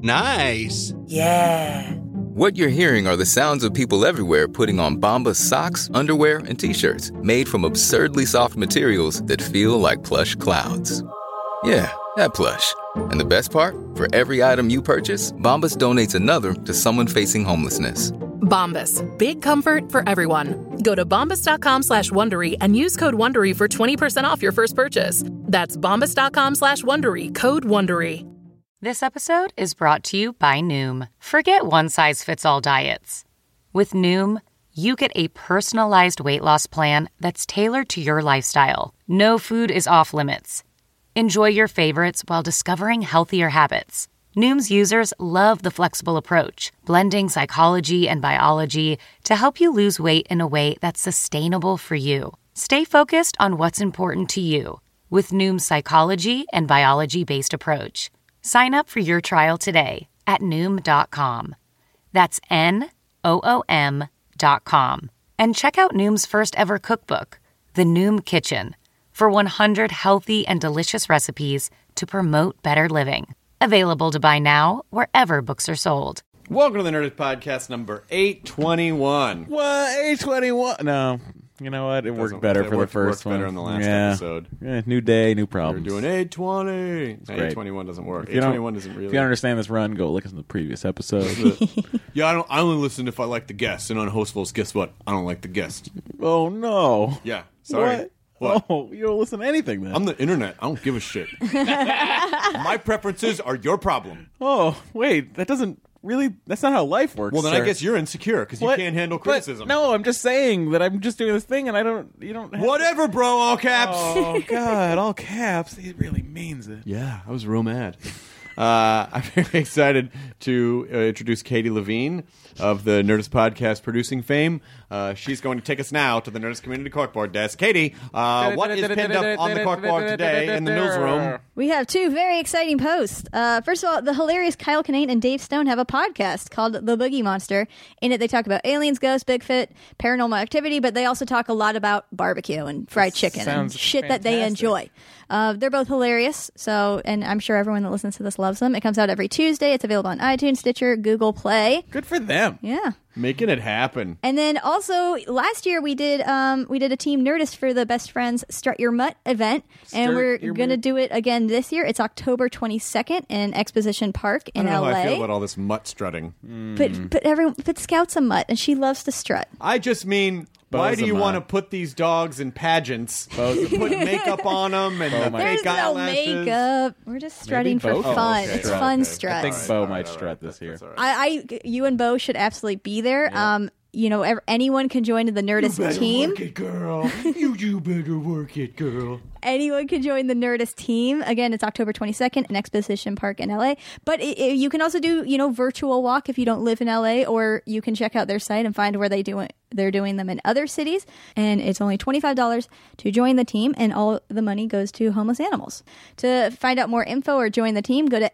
Nice. Yeah. What you're hearing are the sounds of people everywhere putting on Bombas socks, underwear, and T-shirts made from absurdly soft materials that feel like plush clouds. Yeah, that plush. And the best part? For every item you purchase, Bombas donates another to someone facing homelessness. Bombas. Big comfort for everyone. Go to bombas.com/Wondery and use code Wondery for 20% off your first purchase. That's bombas.com/Wondery, code Wondery. This episode is brought to you by Noom. Forget one-size-fits-all diets. With Noom, you get a personalized weight loss plan that's tailored to your lifestyle. No food is off limits. Enjoy your favorites while discovering healthier habits. Noom's users love the flexible approach, blending psychology and biology to help you lose weight in a way that's sustainable for you. Stay focused on what's important to you with Noom's psychology and biology-based approach. Sign up for your trial today at Noom.com. That's Noom.com. And check out Noom's first ever cookbook, The Noom Kitchen, for 100 healthy and delicious recipes to promote better living. Available to buy now wherever books are sold. Welcome to the Nerdist Podcast number 821. What? 821? No. You know what? It worked better for the first one. Better in the last episode. Yeah, new day, new problems. We're doing 820. 821 doesn't work. 821 doesn't really. If you don't understand this run, go listen to the previous episode. Yeah, I only listen if I like the guest. And on Hostfuls, guess what? I don't like the guest. Oh, no. Yeah, sorry. What? Oh, you don't listen to anything then. I'm the internet. I don't give a shit. My preferences are your problem. Oh, wait. That's not how life works. Well, then sir. I guess you're insecure because you can't handle criticism. No, I'm just saying that I'm just doing this thing and you don't have Whatever, bro, all caps. Oh, God, all caps. He really means it. Yeah, I was real mad. I'm very excited to introduce Katie Levine of the Nerdist Podcast producing fame. She's going to take us now to the Nerdist Community Corkboard desk. Katie, what is pinned up on the corkboard today in the newsroom? We have two very exciting posts. First of all, the hilarious Kyle Kinane and Dave Stone have a podcast called The Boogie Monster. In it, they talk about aliens, ghosts, Bigfoot, paranormal activity, but they also talk a lot about barbecue and fried chicken and shit that they enjoy. They're both hilarious, and I'm sure everyone that listens to this loves them. It comes out every Tuesday. It's available on iTunes, Stitcher, Google Play. Good for them. Yeah. Making it happen. And then also last year we did a Team Nerdist for the Best Friends Strut Your Mutt event, and we're going to do it again this year. It's October 22nd in Exposition Park in LA. I don't know how I feel about all this mutt strutting. But Scout's a mutt, and she loves to strut. I just mean, why do you want to put these dogs in pageants? Put makeup on them and There's fake no eyelashes. Makeup. We're just strutting for fun. It's fun strut. I think Bo might strut this year. You and Bo should absolutely be there. Yeah. Anyone can join the Nerdist team. Work it, girl. You better work it, girl. Anyone can join the Nerdist team. Again, it's October 22nd in Exposition Park in LA. But you can also do, virtual walk if you don't live in LA, or you can check out their site and find where they're doing them in other cities. And it's only $25 to join the team, and all the money goes to homeless animals. To find out more info or join the team, go to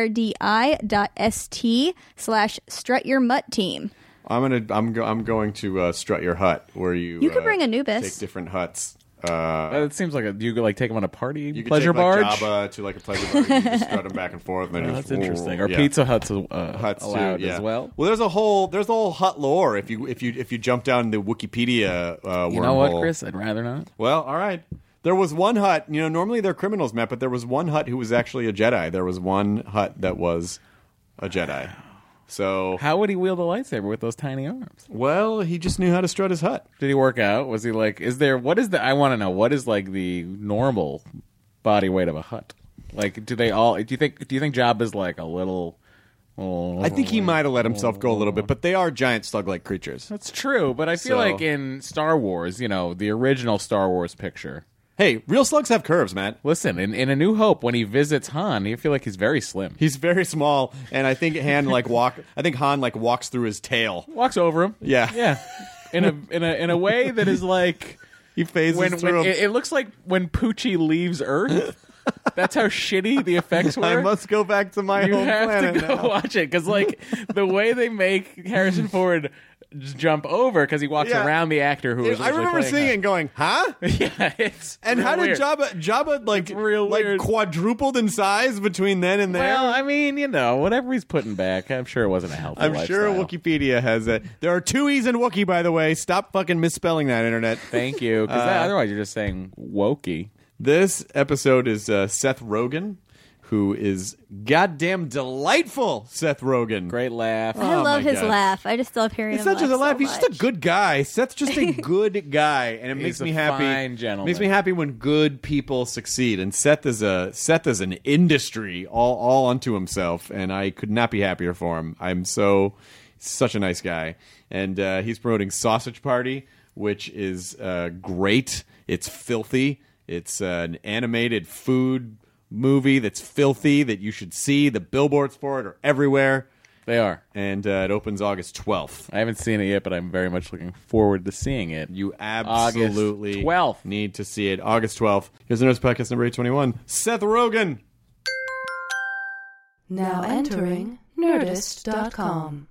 nerdi.st/strutyourmutt-team. I'm going to strut your hut, where you could bring Anubis. Take different huts. It seems like you could take them on a party you pleasure could take, barge. Jabba to a pleasure barge. You just strut them back and forth. And that's interesting. Are Pizza Huts allowed as well? Well, there's a whole hut lore. If you jump down the Wikipedia wormhole. You know what, Chris? I'd rather not. Well, all right. There was one hut. Normally they're criminals, Matt, but there was one hut who was actually a Jedi. There was one hut that was a Jedi. So how would he wield a lightsaber with those tiny arms? Well, he just knew how to strut his hut. Did he work out? Was he like? I want to know what is like the normal body weight of a hut? Like, do you think Jabba's like a little? I think he might have let himself go a little bit, but they are giant slug-like creatures. That's true, but I feel like in Star Wars, the original Star Wars picture. Hey, real slugs have curves, Matt. Listen, in A New Hope, when he visits Han, you feel like he's very slim. He's very small, and I think Han walks through his tail. Walks over him. Yeah. In a way that is like he phases through him. It looks like when Poochie leaves Earth. That's how shitty the effects were. I must go back to my home planet. You have to go watch it, because the way they make Harrison Ford just jump over because he walks Yeah. around the actor who was I remember playing seeing her. it and going, huh? Yeah, it's And real how did weird. Jabba like real weird. quadrupled in size between then and there? Well, I mean, whatever he's putting back, I'm sure it wasn't a healthy I'm sure lifestyle. Wikipedia has it. There are 2 E's in Wookiee, by the way. Stop fucking misspelling that, internet. Thank you, because otherwise you're just saying wokey. This episode is Seth Rogen, who is goddamn delightful. Seth Rogen. Great laugh. I Oh, love my his God. laugh. I just love hearing It's him not just a laugh. so He's just a much. good guy. Seth's just a good guy, and it makes He's me a happy. fine gentleman. Makes me happy when good people succeed. And Seth is an industry all unto himself, and I could not be happier for him. I'm such a nice guy, and he's promoting Sausage Party, which is great. It's filthy. It's an animated food movie that's filthy that you should see. The billboards for it are everywhere. They are. And it opens August 12th. I haven't seen it yet, but I'm very much looking forward to seeing it. You absolutely August 12th. need to see it. August 12th. Here's the Nerds Podcast number 821. Seth Rogen. Now entering Nerdist.com.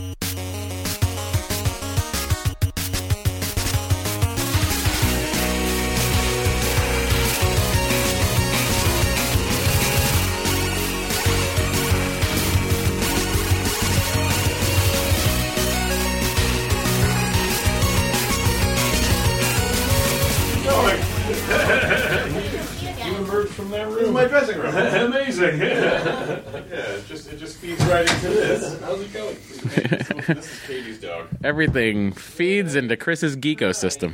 You emerged from that This is room. my dressing room. Amazing. Yeah, it just feeds right into this. How's it going? This is Katie's dog. Everything feeds into Chris's geekosystem.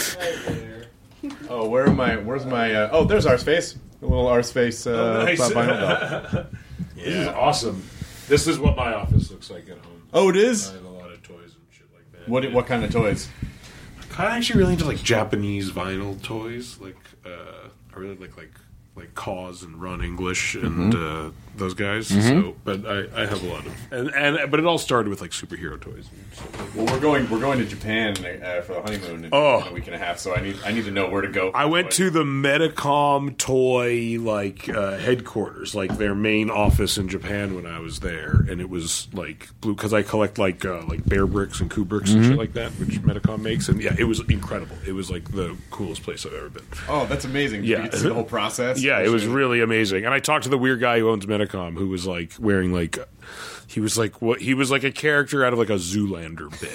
Oh, where's my oh, there's Arsface. A little Arsface nice. vinyl dog. This is awesome. This is what my office looks like at home. Oh, it is? I have a lot of toys and shit like that. What kind of toys? I'm actually really into like Japanese vinyl toys. Like I really like Cause and Ron English and those guys. So, but I have a lot of but it all started with like superhero toys. And stuff like that. Well, we're going to Japan for the honeymoon in a week and a half, so I need to know where to go. I went to the Medicom toy headquarters, like their main office in Japan when I was there, and it was like blue because I collect like Bear Bricks and Kubricks and shit like that, which Medicom makes, and yeah, it was incredible. It was like the coolest place I've ever been. Oh, that's amazing. Yeah. Did you get to see the whole process? Yeah, it was really amazing. And I talked to the weird guy who owns Medicom, who was like wearing like. He was like a character out of like a Zoolander bit.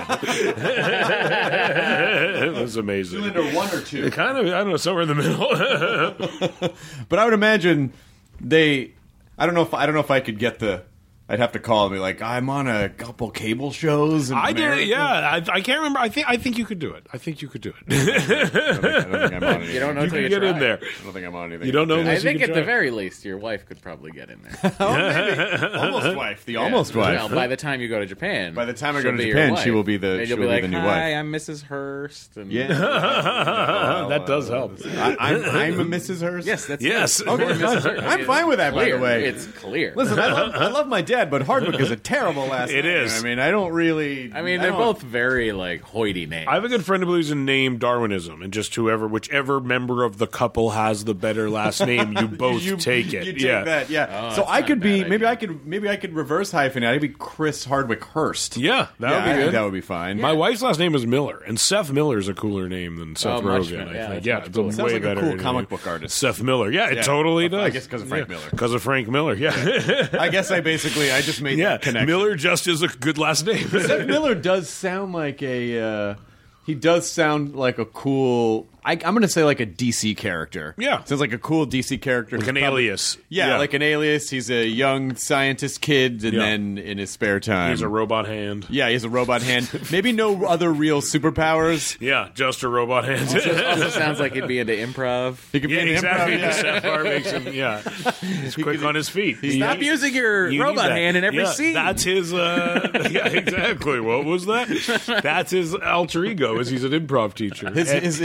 It was amazing. Zoolander 1 or 2. Kind of, I don't know, somewhere in the middle. But I would imagine I don't know if I could get I'd have to call and be like, I'm on a couple cable shows. In I did America. it, yeah. I can't remember. I think you could do it. I think you could do it. I don't think I'm on anything. You don't know You until can you get in try. there. I don't think I'm on anything. You don't know I unless you think can at the try. very least, your wife could probably get in there. Oh, maybe. Almost wife. The almost wife. Well, by the time you go to Japan, By the time I she'll go to be Japan, your wife. she will be the And she you'll will be like, be the new "Hi, wife. I'm Mrs. Hurst." And Yeah. That does help. I'm a Mrs. Hurst. yes, that's Yes. it. Okay, Mrs. Hurst. I'm fine with that, by the Clear. way. It's clear. Listen, I love my dad, but Hardwick is a terrible last name. It is. I mean, I don't really. I mean, they're both very like hoity names. I have a good friend who believes in name Darwinism, and just whichever member of the couple has the better last name, you both take it. You take yeah. that, yeah. Oh, so that's I not could a be bad maybe I could reverse hyphenate. I'd be Chris Hardwick Hurst. Yeah, that I would be think good. that would be fine. My wife's last name is Miller, and Seth Miller is a cooler name than Seth much Rogen. better. I Yeah, think. it's Yeah, much it's a cooler. Sounds way like a better cool name. comic book artist. Seth Miller. Yeah, it totally does. I guess because of Frank Miller. Because of Frank Miller. Yeah, I guess I just made yeah. that connection. Miller just is a good last name. Seth Miller does sound like a. He does sound like a cool. I'm going to say like a DC character. Yeah. Sounds like a cool DC character. Like an Who's probably- alias. Yeah, like an alias. He's a young scientist kid, and Yeah. then in his spare time, He's a robot hand. Yeah, he has a robot hand. Maybe no other real superpowers. Yeah, just a robot hand. also sounds like he'd be into improv. He could Yeah, be an exactly. improv, yeah. Seth Bar makes him. Yeah, he's quick on his feet. Stop using your You need robot that. hand in every Yeah, scene. That's his. Yeah, exactly. What was that? That's his alter ego. Is he's an improv teacher. It's he's a- known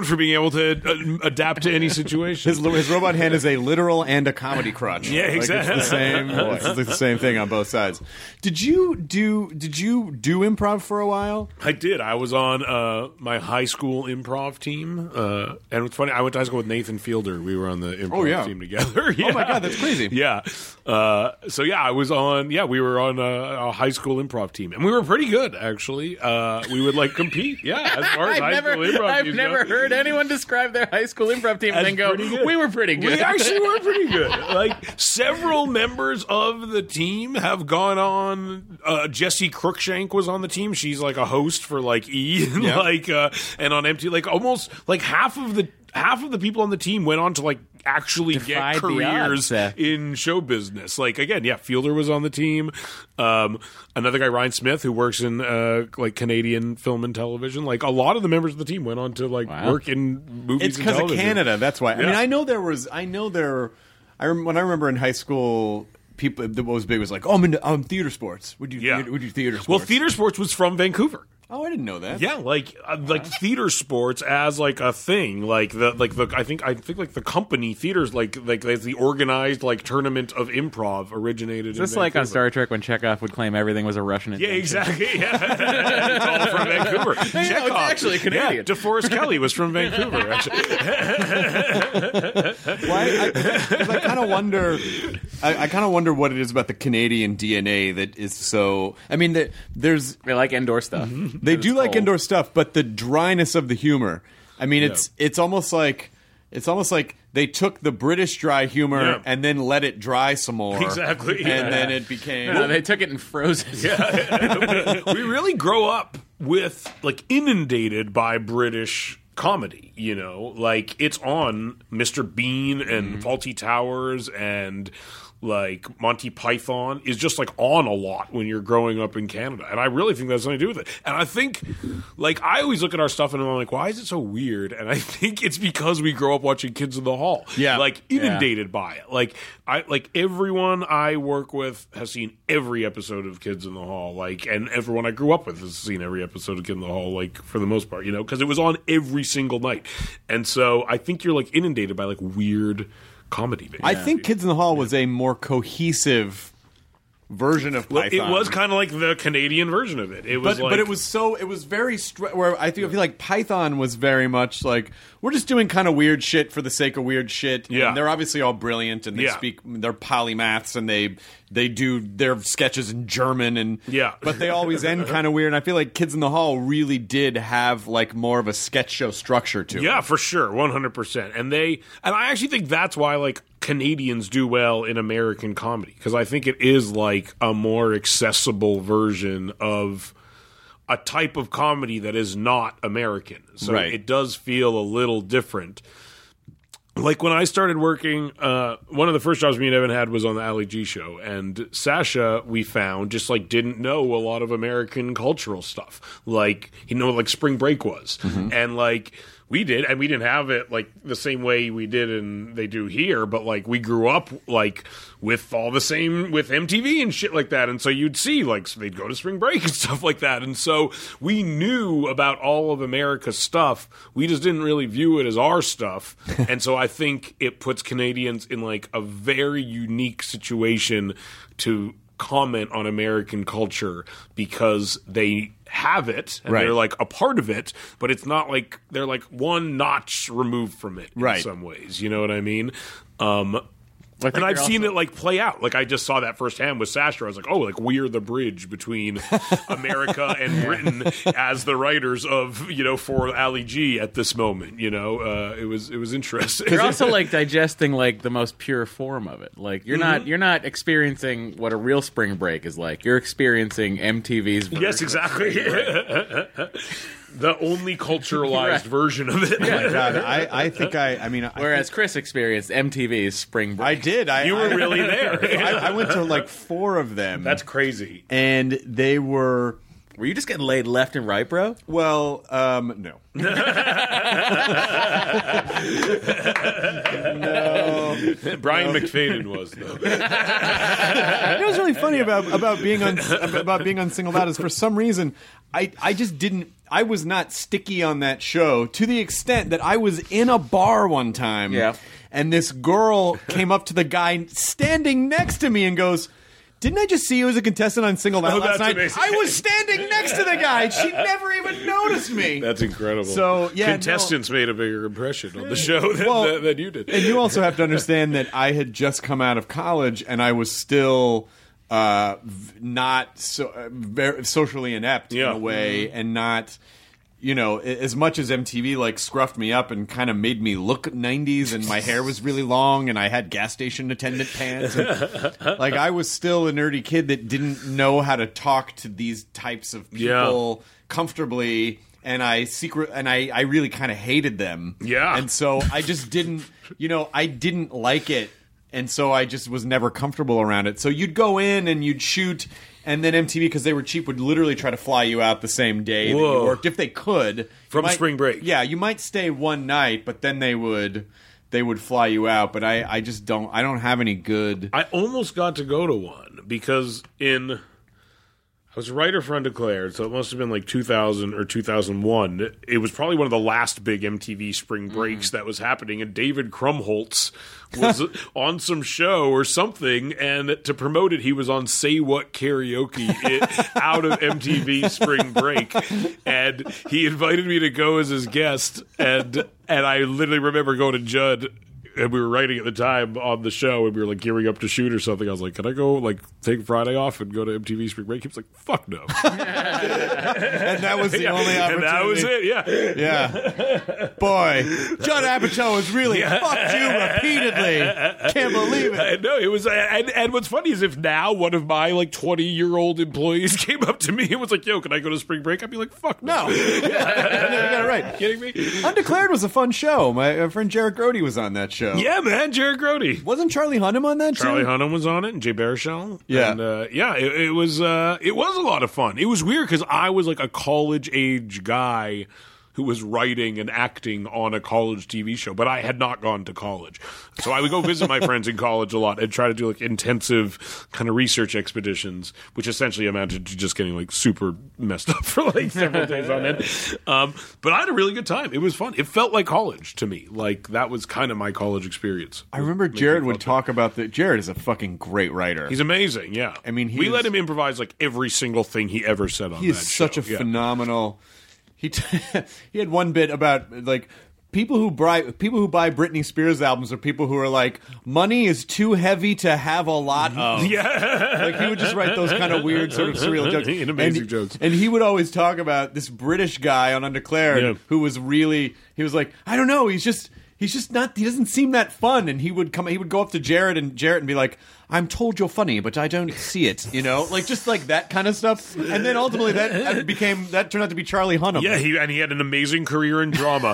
for being able to adapt to any situation. His robot hand is a literal and a comedy crutch. Yeah, exactly. It's the same. It's like the ssame thing on both sides. Did you do improv for a while? I did. I was on my high school improv team, and it's funny. I went to high school with Nathan Fielder. We were on the improv team together. Oh my god, that's crazy. Yeah. So yeah, I was on. Yeah, we were on a high school improv team, and we were pretty good actually. We would like compete. Yeah, as far as high school improv I've teams never go. heard anyone describe their high school improv team and then go, pretty good. "We were pretty good." We actually were pretty good. Like several members of the team have gone on. Jessie Cruikshank was on the team. She's like a host for like E, and on MTV. Like almost like half of the people on the team went on to like actually Defied get the careers odds. in show business. Like again, yeah, Fielder was on the team. Another guy, Ryan Smith, who works in like Canadian film and television. Like a lot of the members of the team went on to like work in movies. It's and because of television. Canada. That's why. I Yeah. mean, when I remember in high school, people what was big was like, oh, I'm theater sports. Would you theater sports? Well, theater sports was from Vancouver. Oh, I didn't know that. Yeah, like theater sports as like a thing, like I think like the company theaters like the organized like tournament of improv originated. Just in like on Vancouver. Star Trek when Chekhov would claim everything was a Russian Yeah, invention. exactly. Yeah. It's all from Vancouver. Chekhov. it's actually Canadian. Yeah, DeForest Kelly was from Vancouver. Actually, Why? I kind of wonder. I kind of wonder what it is about the Canadian DNA that is so. I mean, there's They like indoor stuff. they do like cold. indoor stuff, but the dryness of the humor. I mean, it's almost like they took the British dry humor and then let it dry some more. Exactly. And then it became. No, they took it and froze it. we really grow up with like inundated by British comedy, you know, like it's on Mr. Bean and Fawlty Towers and like Monty Python is just like on a lot when you're growing up in Canada. And I really think that's something to do with it. And I think like I always look at our stuff and I'm like, why is it so weird? And I think it's because we grow up watching Kids in the Hall. Yeah. Like inundated by it. Like everyone I work with has seen every episode of Kids in the Hall. Like, and everyone I grew up with has seen every episode of Kids in the Hall, like for the most part, you know, because it was on every single night. And so I think you're like inundated by like weird comedy. I think Kids in the Hall was a more cohesive version of Well, Python. it was kind of like the Canadian version of it. It was but it was very where I feel like Python was very much like we're just doing kind of weird shit for the sake of weird shit. Yeah. And they're obviously all brilliant and they're polymaths and they do their sketches in German but they always end kind of weird. And I feel like Kids in the Hall really did have like more of a sketch show structure to it. Yeah, for sure, 100%. And I actually think that's why like Canadians do well in American comedy because I think it is like a more accessible version of a type of comedy that is not American. So it does feel a little different. Like when I started working, one of the first jobs me and Evan had was on the Ali G show, and Sasha, we found, just like didn't know a lot of American cultural stuff. Like he didn't know what like spring break was, and like we did, and we didn't have it like the same way we did and they do here. But like we grew up like with all the same with MTV and shit like that, and so you'd see like so they'd go to spring break and stuff like that, and so we knew about all of America's stuff. We just didn't really view it as our stuff, and so I think it puts Canadians in like a very unique situation to comment on American culture because they have it and they're like a part of it, but it's not like they're like one notch removed from it in some ways. You know what I mean? And I've seen it like play out. Like I just saw that firsthand with Sasha. I was like, oh, like we're the bridge between America and Britain as the writers of, you know, for Ali G at this moment. You know, it was interesting. You're also like digesting like the most pure form of it. Like you're not experiencing what a real spring break is like. You're experiencing MTV's version. Yes, exactly. The only culturalized version of it. Oh my God, I think I mean, Whereas Chris experienced MTV's spring break. I did. You were really there. I went to like 4 of them. That's crazy. And they were Were you just getting laid left and right, bro? Well, no. No. Brian McFadden was, though. You know what's really funny about being on Singled Out is for some reason I just didn't. I was not sticky on that show to the extent that I was in a bar one time. Yeah. And this girl came up to the guy standing next to me and goes, "Didn't I just see you as a contestant on Singled Out last night?" amazing. I was standing next to the guy. She never even noticed me. That's incredible. So, yeah, contestants made a bigger impression on the show than you did. And you also have to understand that I had just come out of college and I was still not so very socially inept in a way, and not, you know, as much as MTV like scruffed me up and kind of made me look 90s, and my hair was really long and I had gas station attendant pants, and, like, I was still a nerdy kid that didn't know how to talk to these types of people comfortably. And I really kind of hated them. Yeah. And so I just didn't, I didn't like it. And so I just was never comfortable around it. So you'd go in and you'd shoot, and then MTV, because they were cheap, would literally try to fly you out the same day that you worked, if they could. From spring break. Yeah, you might stay one night, but then they would fly you out. But I just don't have any good... I almost got to go to one, because I was a writer for Undeclared, so it must have been like 2000 or 2001. It was probably one of the last big MTV spring breaks that was happening, and David Krumholtz was on some show or something, and to promote it, he was on Say What Karaoke out of MTV spring break, and he invited me to go as his guest, and I literally remember going to Judd, and we were writing at the time on the show, and we were like gearing up to shoot or something. I was like, "Can I go like take Friday off and go to MTV Spring Break?" He was like, "Fuck no." And that was the only opportunity. And that was it. Yeah. Yeah. Boy, Judd Apatow has really fucked you repeatedly. Can't believe it. No, it was. And what's funny is if now one of my like 20-year-old employees came up to me and was like, "Yo, can I go to Spring Break?" I'd be like, "Fuck no." No. You got it right. Kidding me? Undeclared was a fun show. My friend Jared Grody was on that show. Yeah, man, Jared Grody. Wasn't Charlie Hunnam on that Charlie too? Hunnam was on it, and Jay Baruchel. Yeah. And, it was a lot of fun. It was weird because I was like a college-age guy who was writing and acting on a college TV show, but I had not gone to college. So I would go visit my friends in college a lot and try to do like intensive kind of research expeditions, which essentially amounted to just getting like super messed up for like several days on end. But I had a really good time. It was fun. It felt like college to me. Like that was kind of my college experience. I remember Jared would talk about that. Jared is a fucking great writer. He's amazing, yeah. I mean, we let him improvise like every single thing he ever said on that show. He is such a phenomenal... He had one bit about like people who buy Britney Spears albums are people who are like, money is too heavy to have a lot of. Yeah, like he would just write those kind of weird sort of surreal jokes, and amazing jokes. And he would always talk about this British guy on Undeclared who was really, he was like, I don't know, he's just not, he doesn't seem that fun. And he would go up to Jared and be like, I'm told you're funny, but I don't see it, like just like that kind of stuff. And then ultimately that turned out to be Charlie Hunnam. Yeah, he had an amazing career in drama.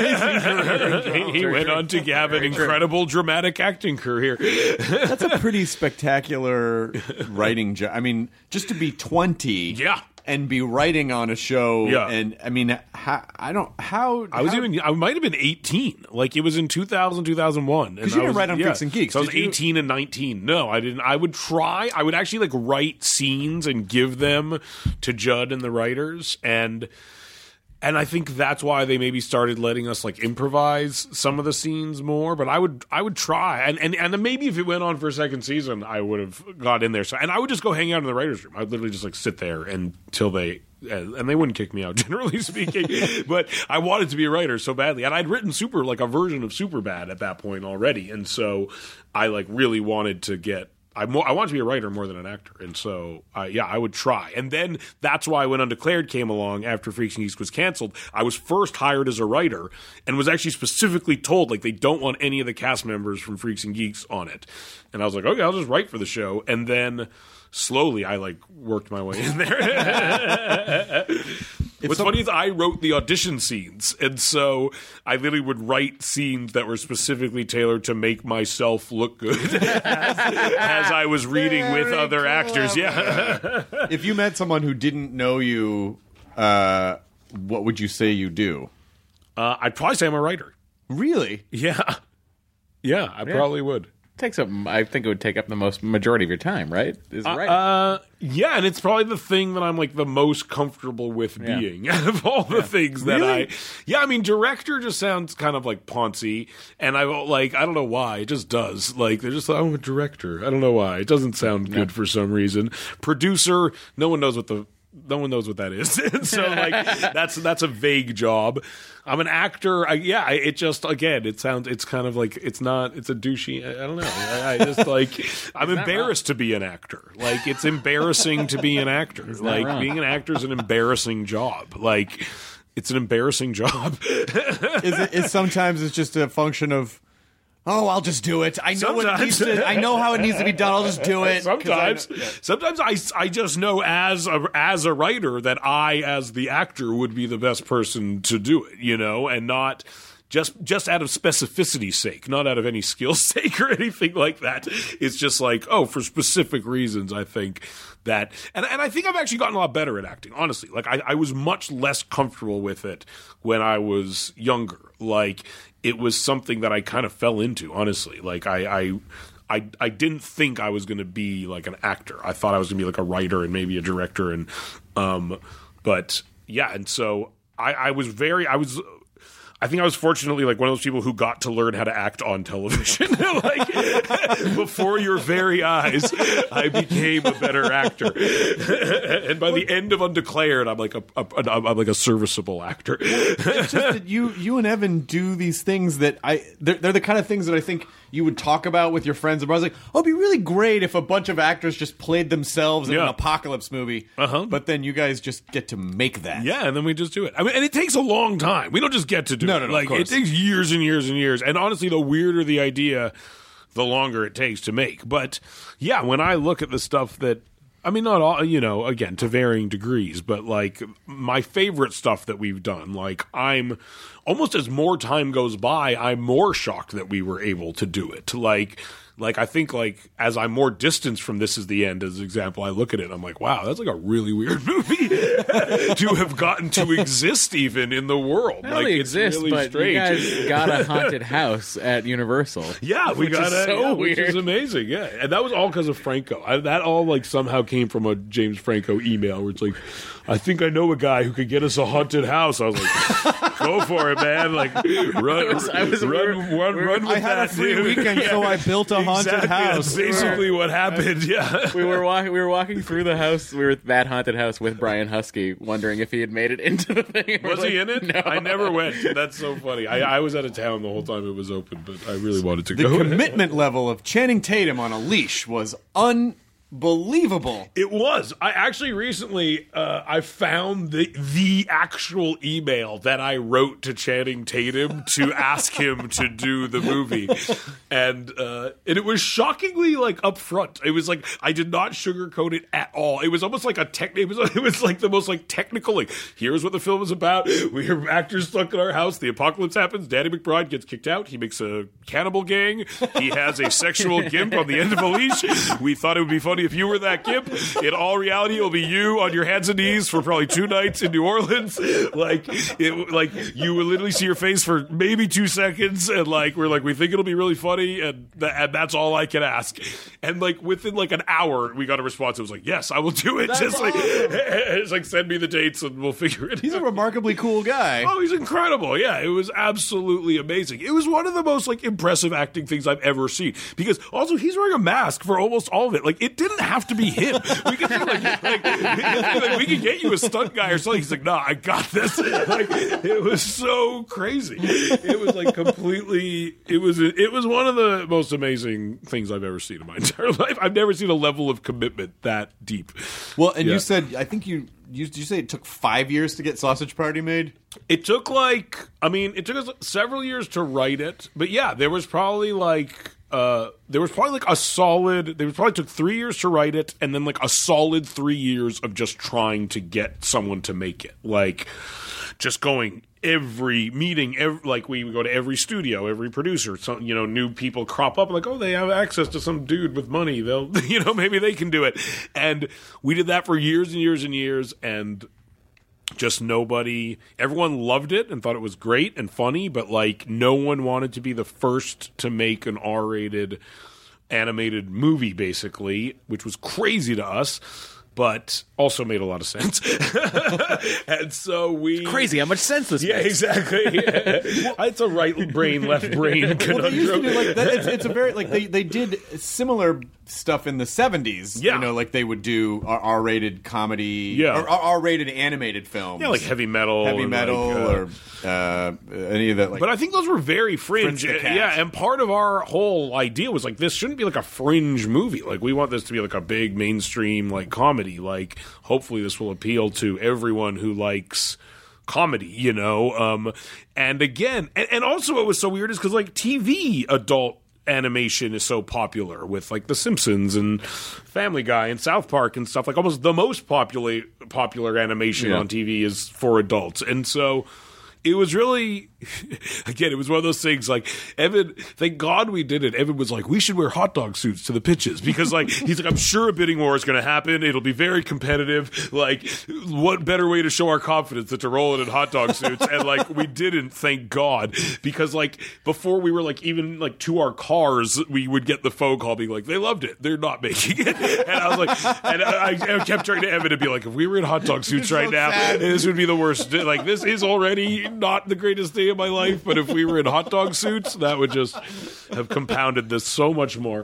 He went on to have an incredible dramatic acting career. That's a pretty spectacular writing job. I mean, just to be 20. Yeah. And be writing on a show, Yeah. and I mean, I might have been 18. Like it was in 2000, 2001. Because you didn't write on Freaks and Geeks. So I was 18 and 19. No, I didn't. I would try. I would actually like write scenes and give them to Judd and the writers, and I think that's why they maybe started letting us like improvise some of the scenes more. But I would try, and then maybe if it went on for a second season, I would have got in there. So, and I would just go hang out in the writers' room. I'd literally just like sit there until they. And they wouldn't kick me out, generally speaking. But I wanted to be a writer so badly, and I'd written a version of Superbad at that point already, and so I like really wanted to get. I wanted to be a writer more than an actor, and so I would try. And then that's why when Undeclared came along after Freaks and Geeks was canceled, I was first hired as a writer, and was actually specifically told like they don't want any of the cast members from Freaks and Geeks on it. And I was like, okay, I'll just write for the show, and then. Slowly, I like worked my way in there. What's funny is I wrote the audition scenes, and so I literally would write scenes that were specifically tailored to make myself look good as I was reading with other actors. Yeah. If you met someone who didn't know you, what would you say you do? I'd probably say I'm a writer. Really? Yeah. Yeah, I probably would. Takes up. I think it would take up the majority of your time, right? Is right. Yeah, and it's probably the thing that I'm like the most comfortable with being out of all the things that I. Yeah, I mean, director just sounds kind of like poncy, and I don't know why, it just does. Like they're just like, I'm a director. I don't know why. It doesn't sound good for some reason. Producer, no one knows what that is. So like that's a vague job. I'm an actor. It's kind of like it's a douchey. I don't know. I just like I'm embarrassed to be an actor. Like it's embarrassing to be an actor. Like being an actor is an embarrassing job. Like it's an embarrassing job. Is sometimes it's just a function of, oh, I'll just do it. I know I know how it needs to be done. I'll just do it. Sometimes I just know as a writer that I, as the actor, would be the best person to do it, and not just out of specificity's sake, not out of any skill's sake or anything like that. It's just like, for specific reasons, I think that, and I think I've actually gotten a lot better at acting, honestly. Like I was much less comfortable with it when I was younger. Like it was something that I kind of fell into, honestly. Like I didn't think I was going to be like an actor. I thought I was going to be like a writer and maybe a director. And, but yeah. And so I think I was fortunately like one of those people who got to learn how to act on television. Like before your very eyes, I became a better actor. And by the end of Undeclared, I'm like a serviceable actor. It's just that you and Evan do these things that they're the kind of things that I think you would talk about with your friends. And I was like, it'd be really great if a bunch of actors just played themselves in an apocalypse movie. But then you guys just get to make that. Yeah, and then we just do it. I mean, and it takes a long time. We don't just get to do it. No, like it takes years and years and years. And honestly, the weirder the idea, the longer it takes to make. But yeah, when I look at the stuff that, I mean, not all, again, to varying degrees, but like my favorite stuff that we've done, like I'm almost as more time goes by, I'm more shocked that we were able to do it. Like I think like as I'm more distanced from This Is the End as an example, I look at it and I'm like, wow, that's like a really weird movie to have gotten to exist even in the world. Not only exist, really but strange. You guys got a haunted house at Universal. Yeah, we got it, which is amazing. Yeah, and that was all because of Franco. That all like somehow came from a James Franco email where it's like, I think I know a guy who could get us a haunted house. I was like, go for it, man! Like run with I had a free weekend, so I built a haunted house. That's basically what happened. Yeah, we were walking through the house. We were at that haunted house with Brian Husky, wondering if he had made it into the thing. Was he in it? No. I never went. That's so funny. I was out of town the whole time it was open, but I really wanted to go. The commitment level of Channing Tatum on a leash was unbelievable. It was. I actually recently I found the actual email that I wrote to Channing Tatum to ask him to do the movie, and it was shockingly like upfront. It was like I did not sugarcoat it at all. It was almost like it was like the most like technical. Like here's what the film is about. We are actors stuck in our house. The apocalypse happens. Danny McBride gets kicked out. He makes a cannibal gang. He has a sexual gimp on the end of a leash. We thought it would be funny if you were that gimp. In all reality, it'll be you on your hands and knees for probably 2 nights in New Orleans. Like you will literally see your face for maybe 2 seconds, and we think it'll be really funny, and that's all I can ask. And like within like an hour, we got a response. It was like, yes, I will do it. It's like send me the dates and we'll figure it out. He's a remarkably cool guy. Oh, he's incredible. Yeah, it was absolutely amazing. It was one of the most like impressive acting things I've ever seen, because also he's wearing a mask for almost all of it. Like it didn't have to be him. We could we could get you a stunt guy or something. He's like, nah, I got this. Like it was so crazy. It was like completely. It was one of the most amazing things I've ever seen in my entire life. I've never seen a level of commitment that deep. Well, and you said, I think did you say it took 5 years to get Sausage Party made? It took it took us several years to write it, but yeah, there was probably like there was probably like a solid. They probably took 3 years to write it, and then like a solid 3 years of just trying to get someone to make it. Like, just going every meeting, like we go to every studio, every producer. So, new people crop up, like, oh, they have access to some dude with money. They'll, maybe they can do it. And we did that for years and years and years, and just everyone loved it and thought it was great and funny, but like no one wanted to be the first to make an R-rated animated movie, basically, which was crazy to us, but also made a lot of sense. And so It's crazy how much sense this makes. Exactly. It's a right brain, left brain conundrum. Well, they used to do like that. It's a very like they did similar stuff in the 70s. Yeah. Like they would do R-rated comedy, or R-rated animated films. Yeah, like heavy metal, or any of that. Like, but I think those were very fringe. Yeah, and part of our whole idea was like this shouldn't be like a fringe movie. Like we want this to be like a big mainstream like comedy. Like hopefully this will appeal to everyone who likes comedy, and again, and also what was so weird is because like TV adult animation is so popular with like The Simpsons and Family Guy and South Park and stuff. Like almost the most popular animation on TV is for adults, and so it was really, again, it was one of those things like, Evan, thank God we did it. Evan was like, we should wear hot dog suits to the pitches because like, he's like, I'm sure a bidding war is going to happen. It'll be very competitive. Like, what better way to show our confidence than to roll it in hot dog suits? And like, we didn't, thank God, because like, before we were like, even like to our cars, we would get the phone call being like, they loved it. They're not making it. And I was like, and I kept trying to Evan to be like, if we were in hot dog suits right now, this would be the worst. Like, this is already not the greatest day of my life, but if we were in hot dog suits, that would just have compounded this so much more.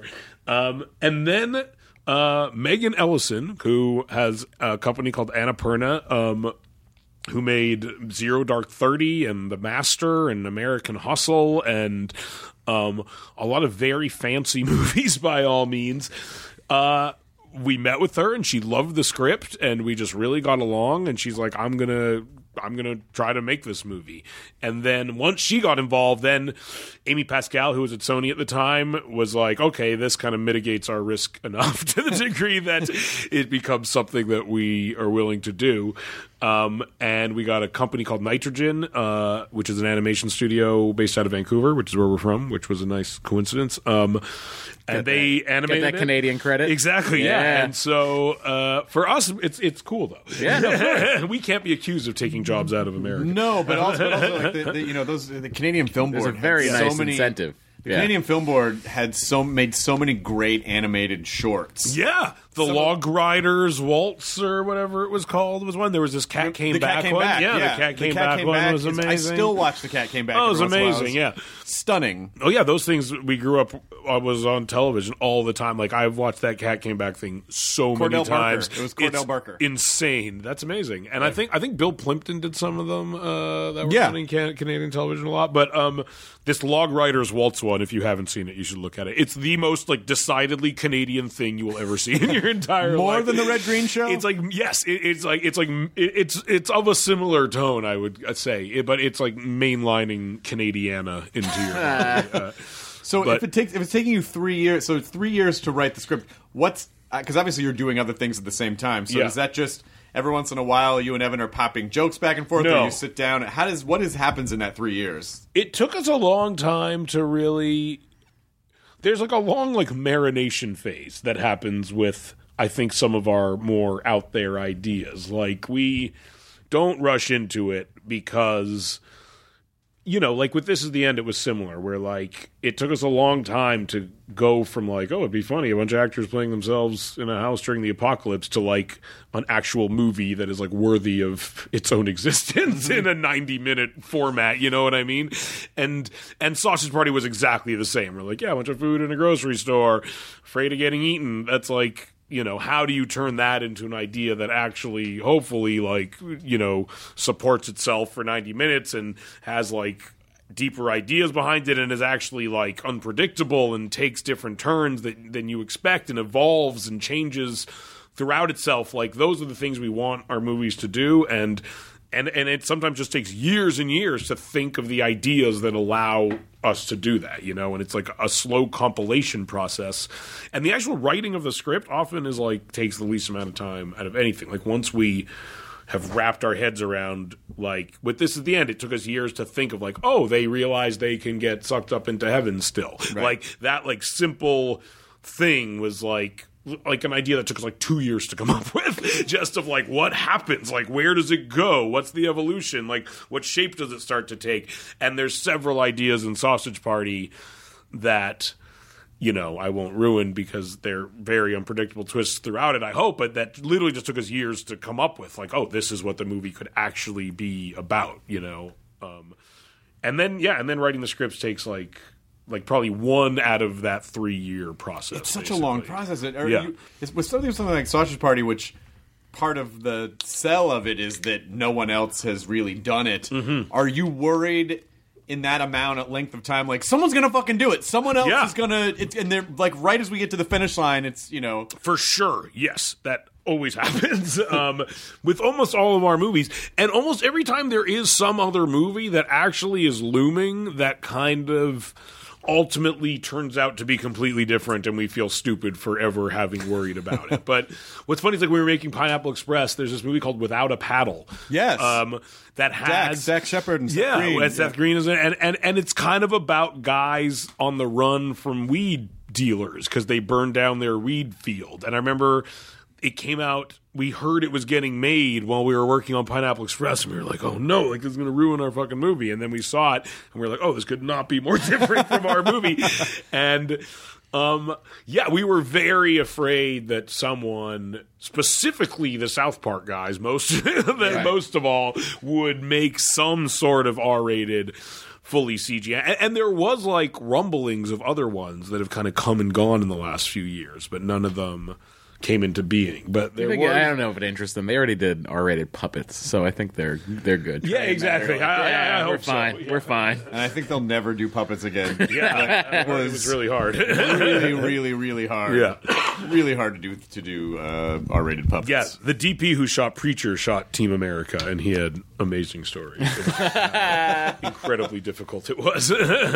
And then Megan Ellison, who has a company called Annapurna, who made Zero Dark 30 and The Master and American Hustle and a lot of very fancy movies by all means. We met with her and she loved the script and we just really got along, and she's like, I'm gonna try to make this movie. And then once she got involved, then Amy Pascal, who was at Sony at the time, was like, okay, this kind of mitigates our risk enough to the degree that it becomes something that we are willing to do. And we got a company called Nitrogen, which is an animation studio based out of Vancouver, which is where we're from, which was a nice coincidence. And they animated Get that Canadian credit. Exactly, yeah. And so for us, it's cool though. Yeah, no, we can't be accused of taking jobs out of America. No, but also like the Canadian Film Board. There's a very nice incentive. The Canadian Film Board had made so many great animated shorts. Yeah, the Log Riders Waltz or whatever it was called was one. There was this Cat Came Back one. Yeah, the Cat Came Back one was amazing. I still watch the Cat Came Back. Oh, it was amazing. Yeah, stunning. Oh yeah, those things we grew up was on television all the time. Like I've watched that Cat Came Back thing so many times. It was Cordell Barker. Insane. That's amazing. And I think Bill Plimpton did some of them that were on Canadian television a lot. But this Log Riders Waltz one, if you haven't seen it, you should look at it. It's the most like decidedly Canadian thing you will ever see in your entire life. More than the Red Green Show. It's like it's of a similar tone, I would say, but it's like mainlining Canadiana into your. So if it's taking you 3 years, so it's 3 years to write the script. What's because obviously you're doing other things at the same time. So is that just every once in a while you and Evan are popping jokes back and forth, or you sit down? What happens in that 3 years? It took us a long time to really. There's like a long like marination phase that happens with, I think, some of our more out there ideas. Like we don't rush into it because, like with This Is the End, it was similar, where like it took us a long time to go from like, oh, it'd be funny, a bunch of actors playing themselves in a house during the apocalypse, to like an actual movie that is like worthy of its own existence in a 90-minute format. You know what I mean? And Sausage Party was exactly the same. We're like, yeah, a bunch of food in a grocery store, afraid of getting eaten. That's like, how do you turn that into an idea that actually, hopefully, like, supports itself for 90 minutes and has, like, deeper ideas behind it and is actually, like, unpredictable and takes different turns than you expect and evolves and changes throughout itself. Like, those are the things we want our movies to do. And And it sometimes just takes years and years to think of the ideas that allow us to do that, you know, and it's like a slow compilation process. And the actual writing of the script often is like takes the least amount of time out of anything. Like once we have wrapped our heads around, like, with this at the end, it took us years to think of, like, oh, they realize they can get sucked up into heaven still. Right. Like, that, like, simple thing was, like an idea that took us, like, 2 years to come up with, just of, like, what happens? Like, where does it go? What's the evolution? Like, what shape does it start to take? And there's several ideas in Sausage Party that, you know, I won't ruin because they're very unpredictable twists throughout it, I hope, but that literally just took us years to come up with. Like, oh, this is what the movie could actually be about, you know? And then writing the scripts takes, like probably 1 out of that 3-year process. It's such basically. a long process. It's with something like Sausage Party, which part of the sell of it is that no one else has really done it. Mm-hmm. Are you worried in that amount at length of time, like, someone's gonna fucking do it, someone else is gonna, and they're like, right as we get to the finish line, it's, you know, for sure, yes, that always happens with almost all of our movies, and almost every time there is some other movie that actually is looming that kind of ultimately turns out to be completely different, and we feel stupid for ever having worried about it. But what's funny is, like, when we were making Pineapple Express, there's this movie called Without a Paddle. Yes. That has Dax Shepard and Seth Green. Yeah, Seth Green is in, and it's kind of about guys on the run from weed dealers because they burned down their weed field. And I remember it came out, we heard it was getting made while we were working on Pineapple Express, and we were like, oh no, like, this is going to ruin our fucking movie. And then we saw it, and we were like, oh, this could not be more different from our movie. And we were very afraid that someone, specifically the South Park guys, most of all, would make some sort of R-rated fully CGI. And there was, like, rumblings of other ones that have kind of come and gone in the last few years, but none of them came into being. But there was, I don't know if it interests them. They already did R-rated puppets, so I think they're good. Yeah, exactly. I we're hope fine. So. Yeah. We're fine. And I think they'll never do puppets again. Yeah, it was really hard. really, really, really hard. Yeah, really hard to do R-rated puppets. Yeah, the DP who shot Preacher shot Team America, and he had amazing stories. Incredibly difficult it was.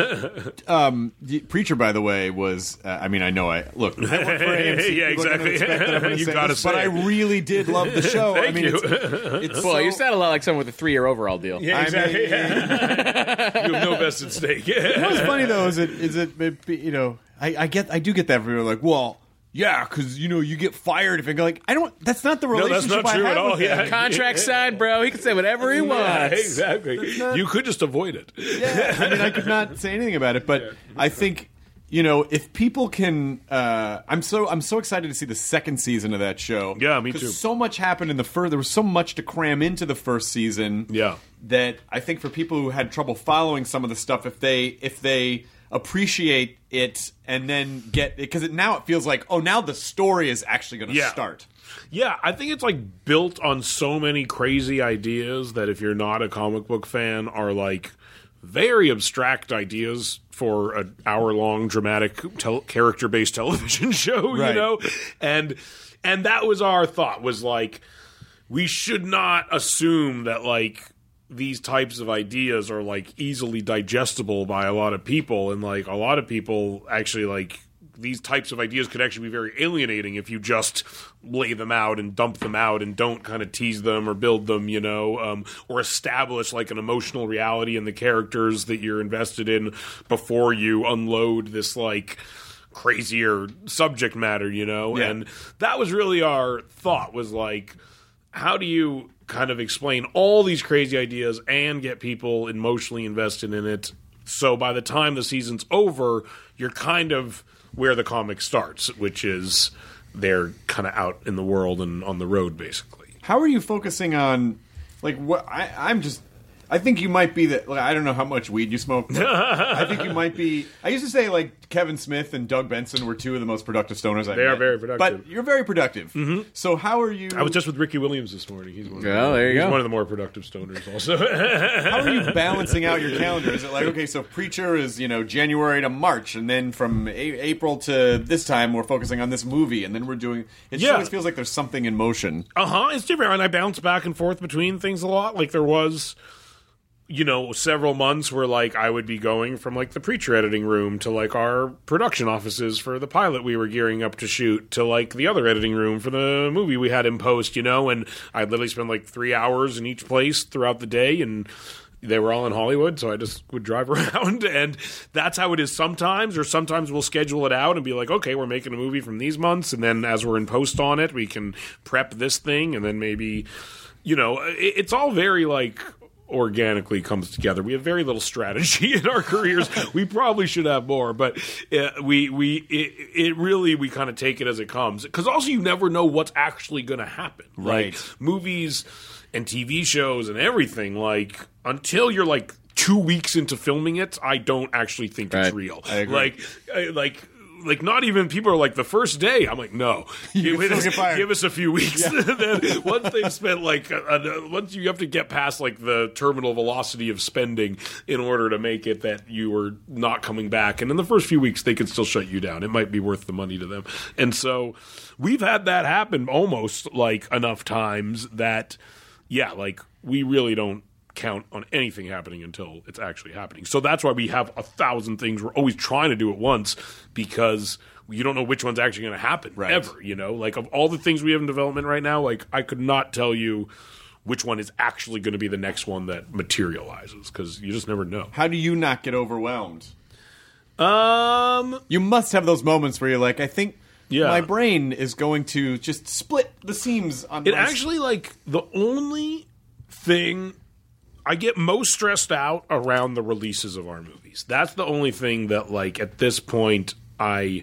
Preacher, by the way, was. I mean, I know. I work for AMC. Yeah, exactly. You gotta say but I really did love the show. Thank you. It's Well, so, you sound a lot like someone with a 3-year overall deal. Yeah, exactly. You have no vested stake. What's funny though is it you know, I do get that from people like, well, yeah, because, you know, you get fired if you go, like, I don't. That's not the relationship that's not true I have at all. with Yeah. them. Contract signed, bro. He can say whatever he wants. Exactly. You could just avoid it. Yeah, I mean, I could not say anything about it, but I think, you know, if people can, I'm so excited to see the second season of that show. Yeah, me too. Because so much happened in the first. There was so much to cram into the first season. Yeah. That I think for people who had trouble following some of the stuff, if they appreciate it and then get, because now it feels like, oh, now the story is actually going to start. Yeah, I think it's like built on so many crazy ideas that if you're not a comic book fan are like very abstract ideas for an hour-long dramatic character-based television show, Right. you know? And that was our thought, was like, we should not assume that, like, these types of ideas are, like, easily digestible by a lot of people, and, like, a lot of people actually, like, these types of ideas could actually be very alienating if you just lay them out and dump them out and don't kind of tease them or build them, you know, or establish like an emotional reality in the characters that you're invested in before you unload this like crazier subject matter, you know? Yeah. And that was really our thought, was like, how do you kind of explain all these crazy ideas and get people emotionally invested in it, so by the time the season's over, you're kind of where the comic starts, which is they're kind of out in the world and on the road, basically. How are you focusing on, like, what I'm just, I think you might be I don't know how much weed you smoke. But I think you might be. I used to say like Kevin Smith and Doug Benson were two of the most productive stoners I've met. They are very productive. But you're very productive. Mm-hmm. So how are you? I was just with Ricky Williams this morning. He's one. There you he's go. one of the more productive stoners, also. How are you balancing out your calendar? Is it like, okay, so Preacher is January to March, and then from April to this time we're focusing on this movie, and then we're doing. It just always feels like there's something in motion. It's different, and I bounce back and forth between things a lot. Like there was. Several months where, like, I would be going from, like, the Preacher editing room to, like, our production offices for the pilot we were gearing up to shoot to, like, the other editing room for the movie we had in post, and I'd literally spend, like, 3 hours in each place throughout the day, and they were all in Hollywood, so I just would drive around, and that's how it is sometimes, or sometimes we'll schedule it out and be like, okay, we're making a movie from these months, and then as we're in post on it, we can prep this thing, and then maybe, it's all very, like... organically comes together. We have very little strategy in our careers. We probably should have more, but we kind of take it as it comes. Because also you never know what's actually going to happen. Right. Like, movies and TV shows and everything, like, until you're like 2 weeks into filming it, I don't actually think it's real. I agree. Like, not even people are like, the first day. I'm like, no. Give us a few weeks. Yeah. Then once they've spent, like, once you have to get past, like, the terminal velocity of spending in order to make it that you are not coming back. And in the first few weeks, they could still shut you down. It might be worth the money to them. And so we've had that happen almost, like, enough times that, like, we really don't count on anything happening until it's actually happening. So that's why we have 1,000 things. We're always trying to do at once because you don't know which one's actually going to happen ever, Like, of all the things we have in development right now, like, I could not tell you which one is actually going to be the next one that materializes because you just never know. How do you not get overwhelmed? You must have those moments where you're like, I think my brain is going to just split the seams on it. Actually, like, the only thing I get most stressed out around the releases of our movies. That's the only thing that, like, at this point, because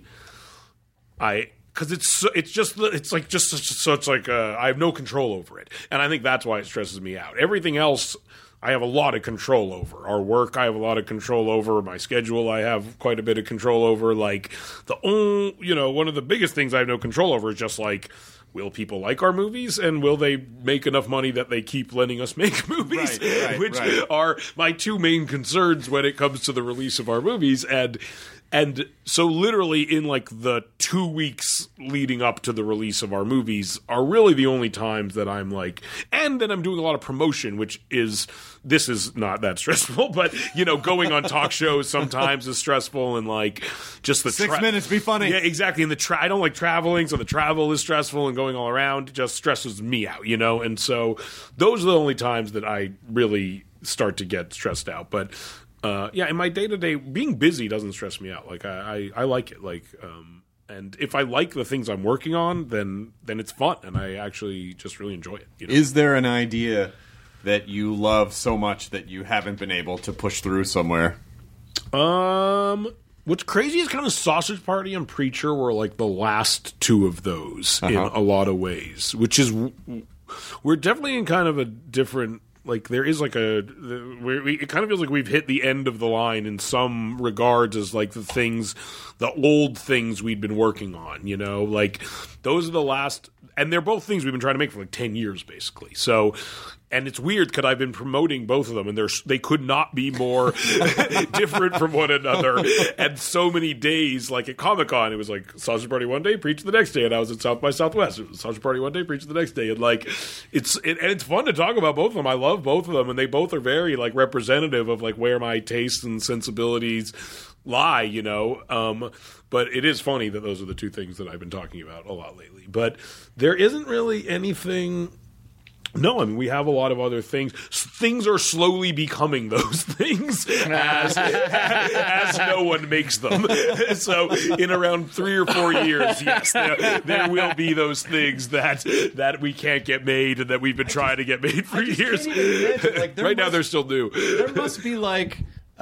I have no control over it, and I think that's why it stresses me out. Everything else, I have a lot of control over. Our work, I have a lot of control over. My schedule, I have quite a bit of control over. Like, one of the biggest things I have no control over is just, like, will people like our movies, and will they make enough money that they keep letting us make movies, which are my two main concerns when it comes to the release of our movies. And so literally in, like, the 2 weeks leading up to the release of our movies are really the only times that I'm like, and then I'm doing a lot of promotion, this is not that stressful, but, going on talk shows sometimes is stressful, and, like, just the 6 minutes, be funny. Yeah, exactly. And I don't like traveling, so the travel is stressful, and going all around just stresses me out, And so those are the only times that I really start to get stressed out. But in my day-to-day, being busy doesn't stress me out. Like, I like it. Like, and if I like the things I'm working on, then it's fun, and I actually just really enjoy it. Is there an idea that you love so much that you haven't been able to push through somewhere? What's crazy is kind of Sausage Party and Preacher were, like, the last two of those in a lot of ways, which is we're definitely in kind of a different. Like, there is, like, it kind of feels like we've hit the end of the line in some regards as, like, the old things we'd been working on, Like, those are the last, and they're both things we've been trying to make for, like, 10 years, basically. So, and it's weird because I've been promoting both of them, and they could not be more different from one another. And so many days, like at Comic-Con, it was like Sausage Party one day, Preach the next day, and I was at South by Southwest. It was Sausage Party one day, Preach the next day, and like it's fun to talk about both of them. I love both of them, and they both are very like representative of like where my tastes and sensibilities lie, but it is funny that those are the two things that I've been talking about a lot lately. But there isn't really anything. No, I mean, we have a lot of other things. Things are slowly becoming those things as no one makes them. So in around 3 or 4 years, yes, there will be those things that we can't get made and that we've been trying to get made for years. Right now, they're still new. There must be like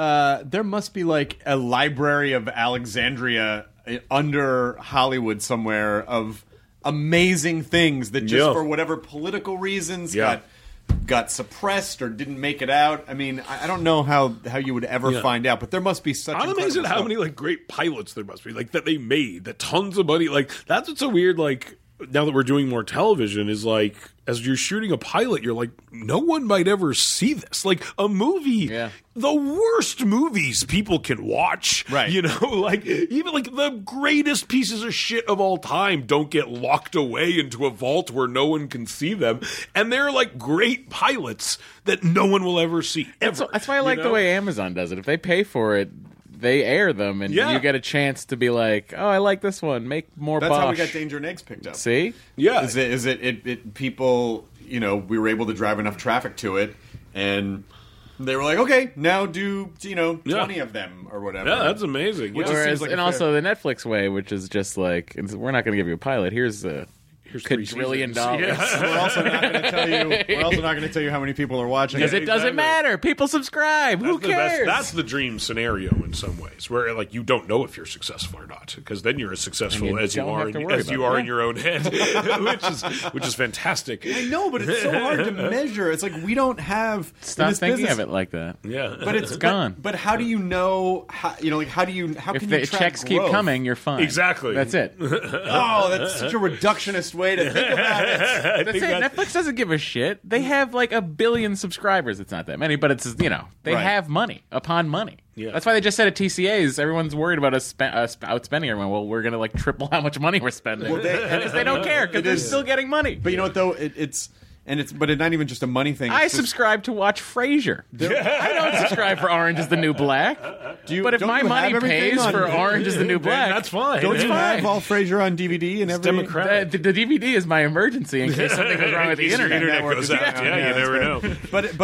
a Library of Alexandria under Hollywood somewhere of amazing things that just for whatever political reasons got got suppressed or didn't make it out. I mean, I don't know how you would ever find out, but there must be such. I'm amazed at how many like great pilots there must be, like that they made, that tons of money. Like that's what's so weird. Like now that we're doing more television, is like as you're shooting a pilot, you're like, no one might ever see this. Like a movie, the worst movies people can watch, right? You know, like even like the greatest pieces of shit of all time don't get locked away into a vault where no one can see them, and they're like great pilots that no one will ever see. Ever. That's why I like the way Amazon does it. If they pay for it, they air them, and you get a chance to be like, "Oh, I like this one. Make more." That's Bosch. how we got Danger and Eggs picked up. See, is it people? You know, we were able to drive enough traffic to it, and they were like, "Okay, now do 20 of them or whatever." Yeah, that's amazing. Whereas, and also the Netflix way, which is just like, we're not going to give you a pilot. Here's $1 $1 Yeah. We're also not going to tell you. We're also not going to tell you how many people are watching. Because it doesn't matter. People subscribe. Who cares? That's the dream scenario in some ways, where like you don't know if you're successful or not, because then you're as successful as you are in your own head, which is fantastic. I know, but it's so hard to measure. It's like we don't have. Stop thinking of it like that. Yeah, but it's gone. But how do you know? How can you? How if can the you track checks growth? keep coming, you're fine. Exactly. That's it. Oh, that's such a reductionist way to think about it. That's it. Netflix doesn't give a shit. They have like 1 billion subscribers. It's not that many, but it's they have money upon money. Yeah. That's why they just said at TCAs, everyone's worried about us outspending everyone. Well, we're going to triple how much money we're spending. Well, they don't care because they're still getting money. But you know what though? But it's not even just a money thing. I subscribe to watch Frasier. I don't subscribe for Orange is the New Black. But if my money pays for Orange is the New Black, that's fine. Don't you have all Frasier on DVD and everything? Democratic. The DVD is my emergency in case something goes wrong with the internet. Goes out. Yeah, you never know.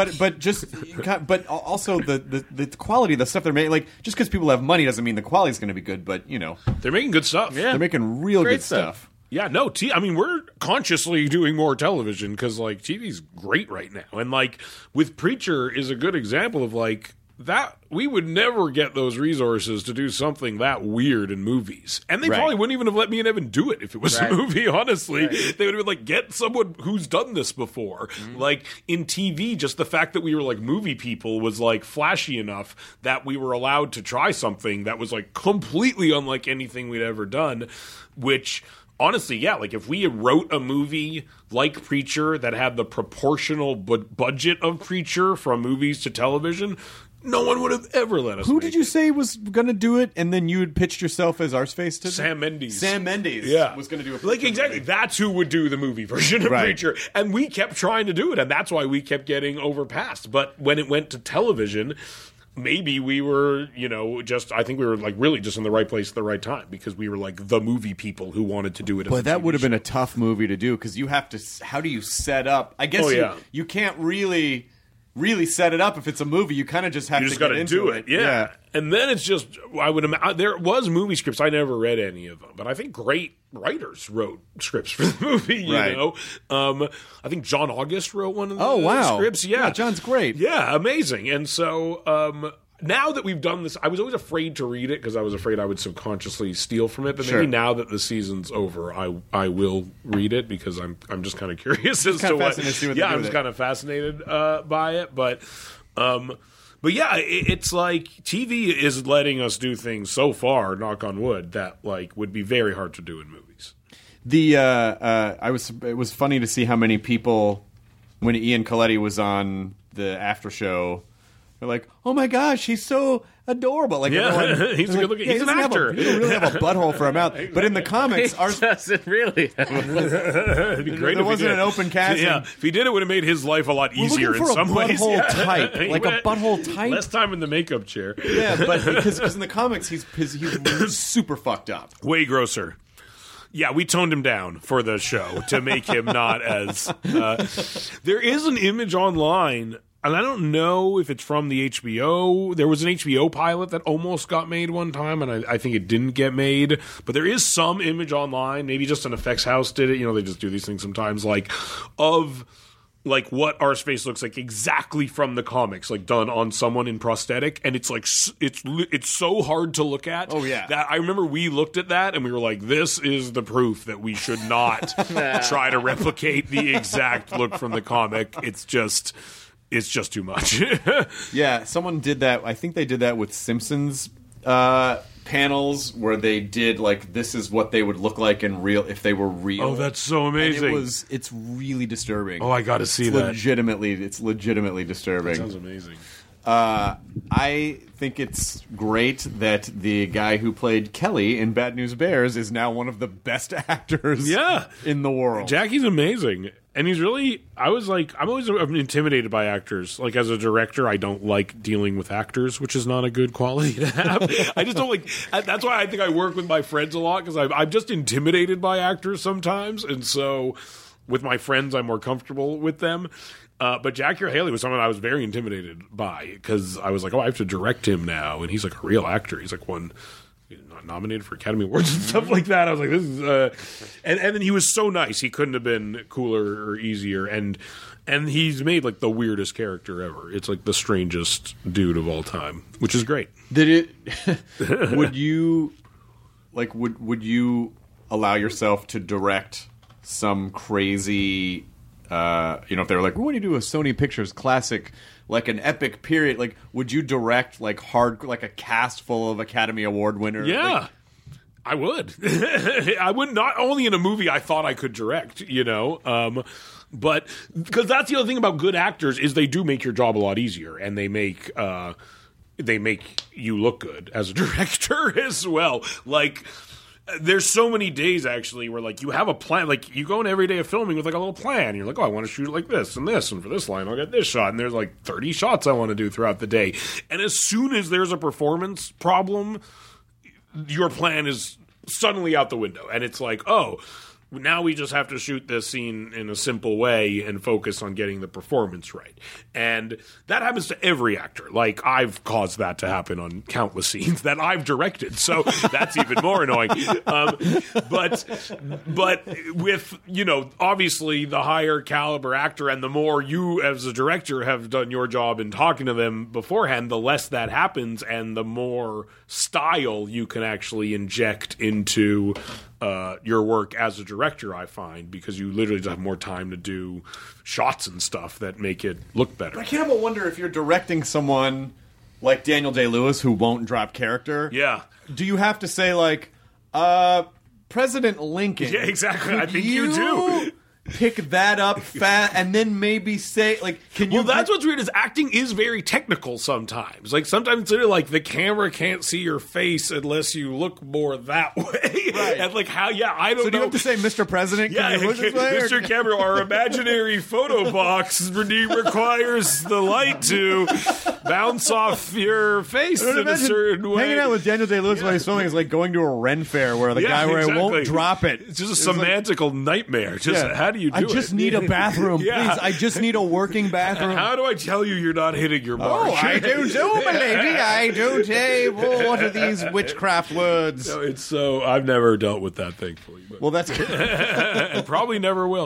But also the quality of the stuff they're making. Like just because people have money doesn't mean the quality is going to be good. But they're making good stuff. Yeah. They're making real Great good stuff. Yeah, no, I mean, we're consciously doing more television because, like, TV's great right now. And, like, with Preacher is a good example of, like, that we would never get those resources to do something that weird in movies. And they probably wouldn't even have let me and Evan do it if it was a movie, honestly. They would have been like, get someone who's done this before. Mm-hmm. Like, in TV, just the fact that we were, like, movie people was, like, flashy enough that we were allowed to try something that was, like, completely unlike anything we'd ever done, which... Honestly, yeah, like if we wrote a movie like Preacher that had the proportional budget of Preacher from movies to television, no one would have ever let us Who make did you it. say was going to do it, and then you had pitched yourself as Arseface to Sam Mendes. Sam Mendes was going to do a Preacher like exactly. movie. That's who would do the movie version of Preacher, and we kept trying to do it, and that's why we kept getting overpassed. But when it went to television, maybe we were, I think we were like really just in the right place at the right time because we were like the movie people who wanted to do it. But that would have been a tough movie to do because you have to. How do you set up? I guess you can't really set it up if it's a movie. You kind of just have to get into do it. Yeah. And then it's just there was movie scripts. I never read any of them, but I think great writers wrote scripts for the movie. You know, I think John August wrote one of the scripts. Yeah, John's great. Yeah, amazing. And so now that we've done this, I was always afraid to read it because I was afraid I would subconsciously steal from it. But maybe now that the season's over, I will read it because I'm just kind of curious as to what. I'm just kind of fascinated by it, but. But yeah, it's like TV is letting us do things so far, knock on wood, that like would be very hard to do in movies. It was funny to see how many people when Ian Coletti was on the after show, they're like, "Oh my gosh, he's so adorable!" Like, everyone, he's good looking. He's an actor. He doesn't really have a butthole for a mouth, but in the comics, doesn't really. It'd be great. There wasn't an open casting. Yeah, if he did, it would have made his life a lot easier in some ways. Butthole type, like a butthole type. Less time in the makeup chair. Yeah, but because in the comics, he's super fucked up. Way grosser. Yeah, we toned him down for the show to make him not as... there is an image online, and I don't know if it's from the HBO. There was an HBO pilot that almost got made one time, and I think it didn't get made. But there is some image online, maybe just an effects house did it. They just do these things sometimes, like, of like what Arseface looks like exactly from the comics, like done on someone in prosthetic, and it's like it's so hard to look at. Oh, yeah. That I remember we looked at that and we were like, this is the proof that we should not try to replicate the exact look from the comic. It's just too much. Yeah, someone did that. I think they did that with Simpsons panels where they did like this is what they would look like in real if they were real. Oh, that's so amazing. And it's really disturbing. Oh, I got to see it's that. It's legitimately disturbing. That sounds amazing. I think it's great that the guy who played Kelly in Bad News Bears is now one of the best actors in the world. Jackie's amazing. And he's really, I'm always intimidated by actors. Like, as a director, I don't like dealing with actors, which is not a good quality to have. I just don't like, that's why I think I work with my friends a lot, because I'm just intimidated by actors sometimes. And so with my friends, I'm more comfortable with them. But Jackie Earle Haley was someone I was very intimidated by, because I was like, oh, I have to direct him now. And he's like a real actor. He's like nominated for Academy Awards and stuff like that. I was like, this is and then he was so nice. He couldn't have been cooler or easier. And he's made like the weirdest character ever. It's like the strangest dude of all time, which is great. Did it would you allow yourself to direct some crazy if they were like, we want to do a Sony Pictures classic, like an epic period, like would you direct like a cast full of Academy Award winners? Yeah. Like, I would. I would, not only in a movie I thought I could direct, but because that's the other thing about good actors is they do make your job a lot easier, and they make you look good as a director as well. Like, there's so many days actually where like you have a plan, like you go in every day of filming with like a little plan. You're like, oh, I want to shoot it like this and this, and for this line I'll get this shot, and there's like 30 shots I want to do throughout the day. And as soon as there's a performance problem, your plan is suddenly out the window, and it's like, oh, now we just have to shoot this scene in a simple way and focus on getting the performance right. And that happens to every actor. Like, I've caused that to happen on countless scenes that I've directed, so that's even more annoying. But with, obviously the higher caliber actor, and the more you as a director have done your job in talking to them beforehand, the less that happens, and the more style you can actually inject into your work as a director, I find, because you literally just have more time to do shots and stuff that make it look better. But I can't help but wonder if you're directing someone like Daniel Day-Lewis who won't drop character. Yeah. Do you have to say like, President Lincoln? Yeah, exactly. I think you do. Pick that up fast, and then maybe say like, can you? Well, that's what's weird is acting is very technical sometimes. Like sometimes it's like the camera can't see your face unless you look more that way. Right. And like how? Yeah, I don't know. So do you have to say, Mr. President? Yeah, can you look this way, Mr. Camera, our imaginary photo box requires the light to bounce off your face in a certain way. Hanging out with Daniel Day-Lewis while he's filming is like going to a Ren fair where the guy where it won't drop it. It's just a semantical nightmare. Just how do you do I just need a bathroom, please. I just need a working bathroom. How do I tell you you're not hitting your mark? Oh, I do too, my lady. I do too. Oh, what are these witchcraft words? No, it's so... I've never dealt with that, thankfully. But. Well, that's good. And probably never will.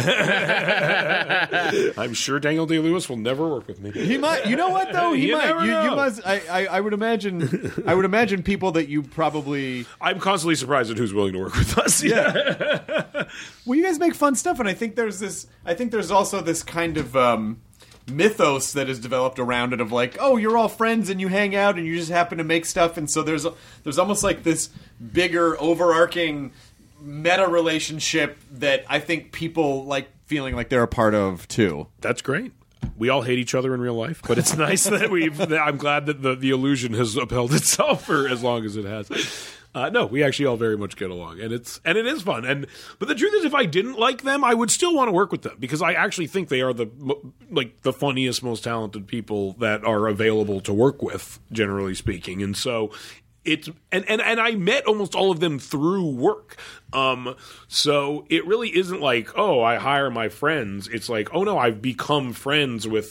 I'm sure Daniel Day-Lewis will never work with me. He might. You know what, though? He might. You must... I would imagine people that you probably... I'm constantly surprised at who's willing to work with us. Yeah. Well, you guys make fun stuff, and I think there's also this kind of mythos that is developed around it of like, oh, you're all friends and you hang out and you just happen to make stuff, and so there's almost like this bigger overarching meta relationship that I think people like feeling like they're a part of too. That's great. We all hate each other in real life, but it's nice that I'm glad that the illusion has upheld itself for as long as it has. No, we actually all very much get along, and it is fun. But the truth is, if I didn't like them, I would still want to work with them, because I actually think they are the funniest, most talented people that are available to work with, generally speaking. And so it's and I met almost all of them through work. So it really isn't like, oh, I hire my friends. It's like, oh no, I've become friends with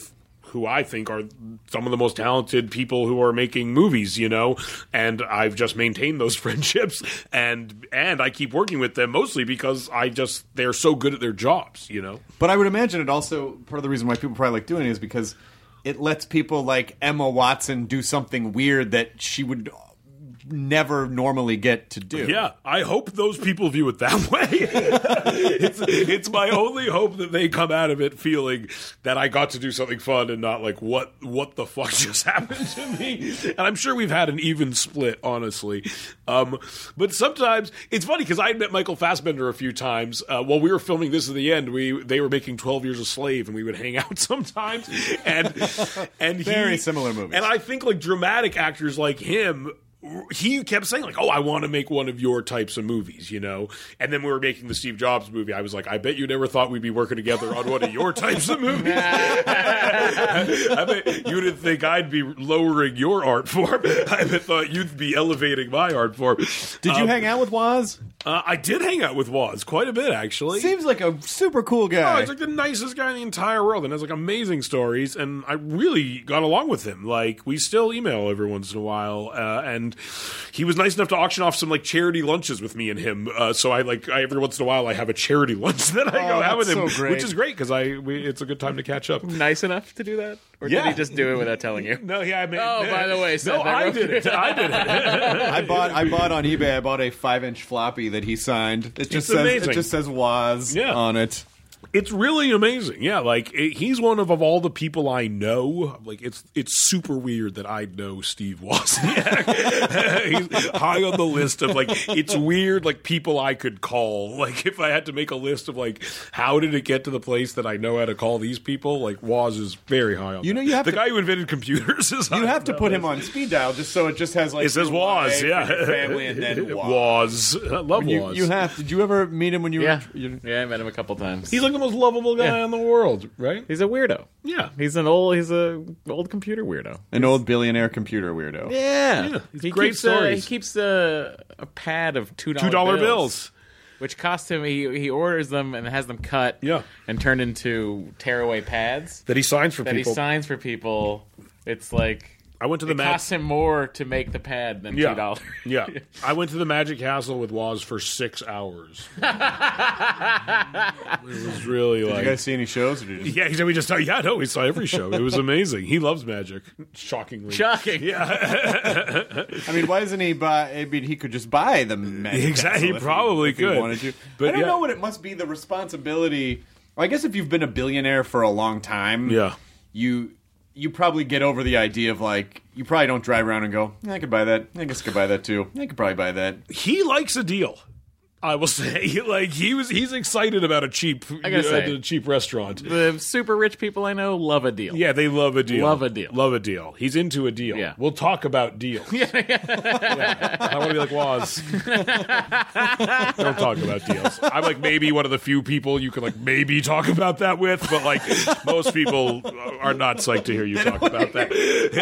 who I think are some of the most talented people who are making movies, and I've just maintained those friendships, and I keep working with them mostly because they're so good at their jobs, But I would imagine it also, part of the reason why people probably like doing it is because it lets people like Emma Watson do something weird that she would never normally get to do. Yeah, I hope those people view it that way. it's my only hope that they come out of it feeling that I got to do something fun and not like, what the fuck just happened to me? And I'm sure we've had an even split, honestly. But sometimes, it's funny because I had met Michael Fassbender a few times. While we were filming This Is the End, they were making 12 Years a Slave, and we would hang out sometimes. And Very similar movies. And I think like dramatic actors like him, he kept saying like, I want to make one of your types of movies, And then we were making the Steve Jobs movie. I was like, I bet you never thought we'd be working together on one of your types of movies. I bet you didn't think I'd be lowering your art form. I thought you'd be elevating my art form. Did you hang out with Woz? I did hang out with Woz quite a bit, actually. Seems like a super cool guy. Oh, he's like the nicest guy in the entire world and has like amazing stories, and I really got along with him. Like, we still email every once in a while, and he was nice enough to auction off some like charity lunches with me and him. So I every once in a while I have a charity lunch that I go have with him, which is great because it's a good time to catch up. Nice enough to do that? Or did he just do it without telling you? No, yeah. By the way, Seth, no, I did it. I bought on eBay. I bought a 5-inch floppy that he signed. It just says Woz on it. It's really amazing. Yeah, like he's one of all the people I know. Like it's super weird that I know Steve Wozniak. He's high on the list of like, it's weird like people I could call. Like if I had to make a list of like, how did it get to the place that I know how to call these people? Like Woz is very high on. You have the guy who invented computers is. You have to put him on speed dial just so it just has like it says Woz, yeah, family and then Woz. I love Woz. You have. Did you ever meet him when you were? Yeah, I met him a couple times. He's like the most lovable guy in the world, right? He's a weirdo. Yeah. He's a old computer weirdo. An old billionaire computer weirdo. Yeah. He great stories. He keeps a pad of $2 bills. Which cost him, he orders them and has them cut and turned into tearaway pads. That he signs for people. It's like... I went to the It costs him more to make the pad than $2. Yeah. I went to the Magic Castle with Woz for 6 hours. It was really Did you guys see any shows? Or did you just... Yeah, we saw every show. It was amazing. He loves magic. Shockingly. Shocking. Yeah. I mean, why doesn't he buy... I mean, he could just buy the Magic Exactly. Castle He probably could. if he wanted to. But I don't know what it must be, the responsibility... Well, I guess if you've been a billionaire for a long time, you probably get over the idea of like, you probably don't drive around and go, I could buy that. I guess I could buy that too. I could probably buy that. He likes a deal. I will say, like he's excited about a cheap restaurant. The super rich people I know love a deal. Yeah, they love a deal. Love a deal. Love a deal. He's into a deal. Yeah. We'll talk about deals. Yeah. I want to be like Woz. Don't talk about deals. I'm like maybe one of the few people you can like maybe talk about that with, but like most people are not psyched to hear you talk about that.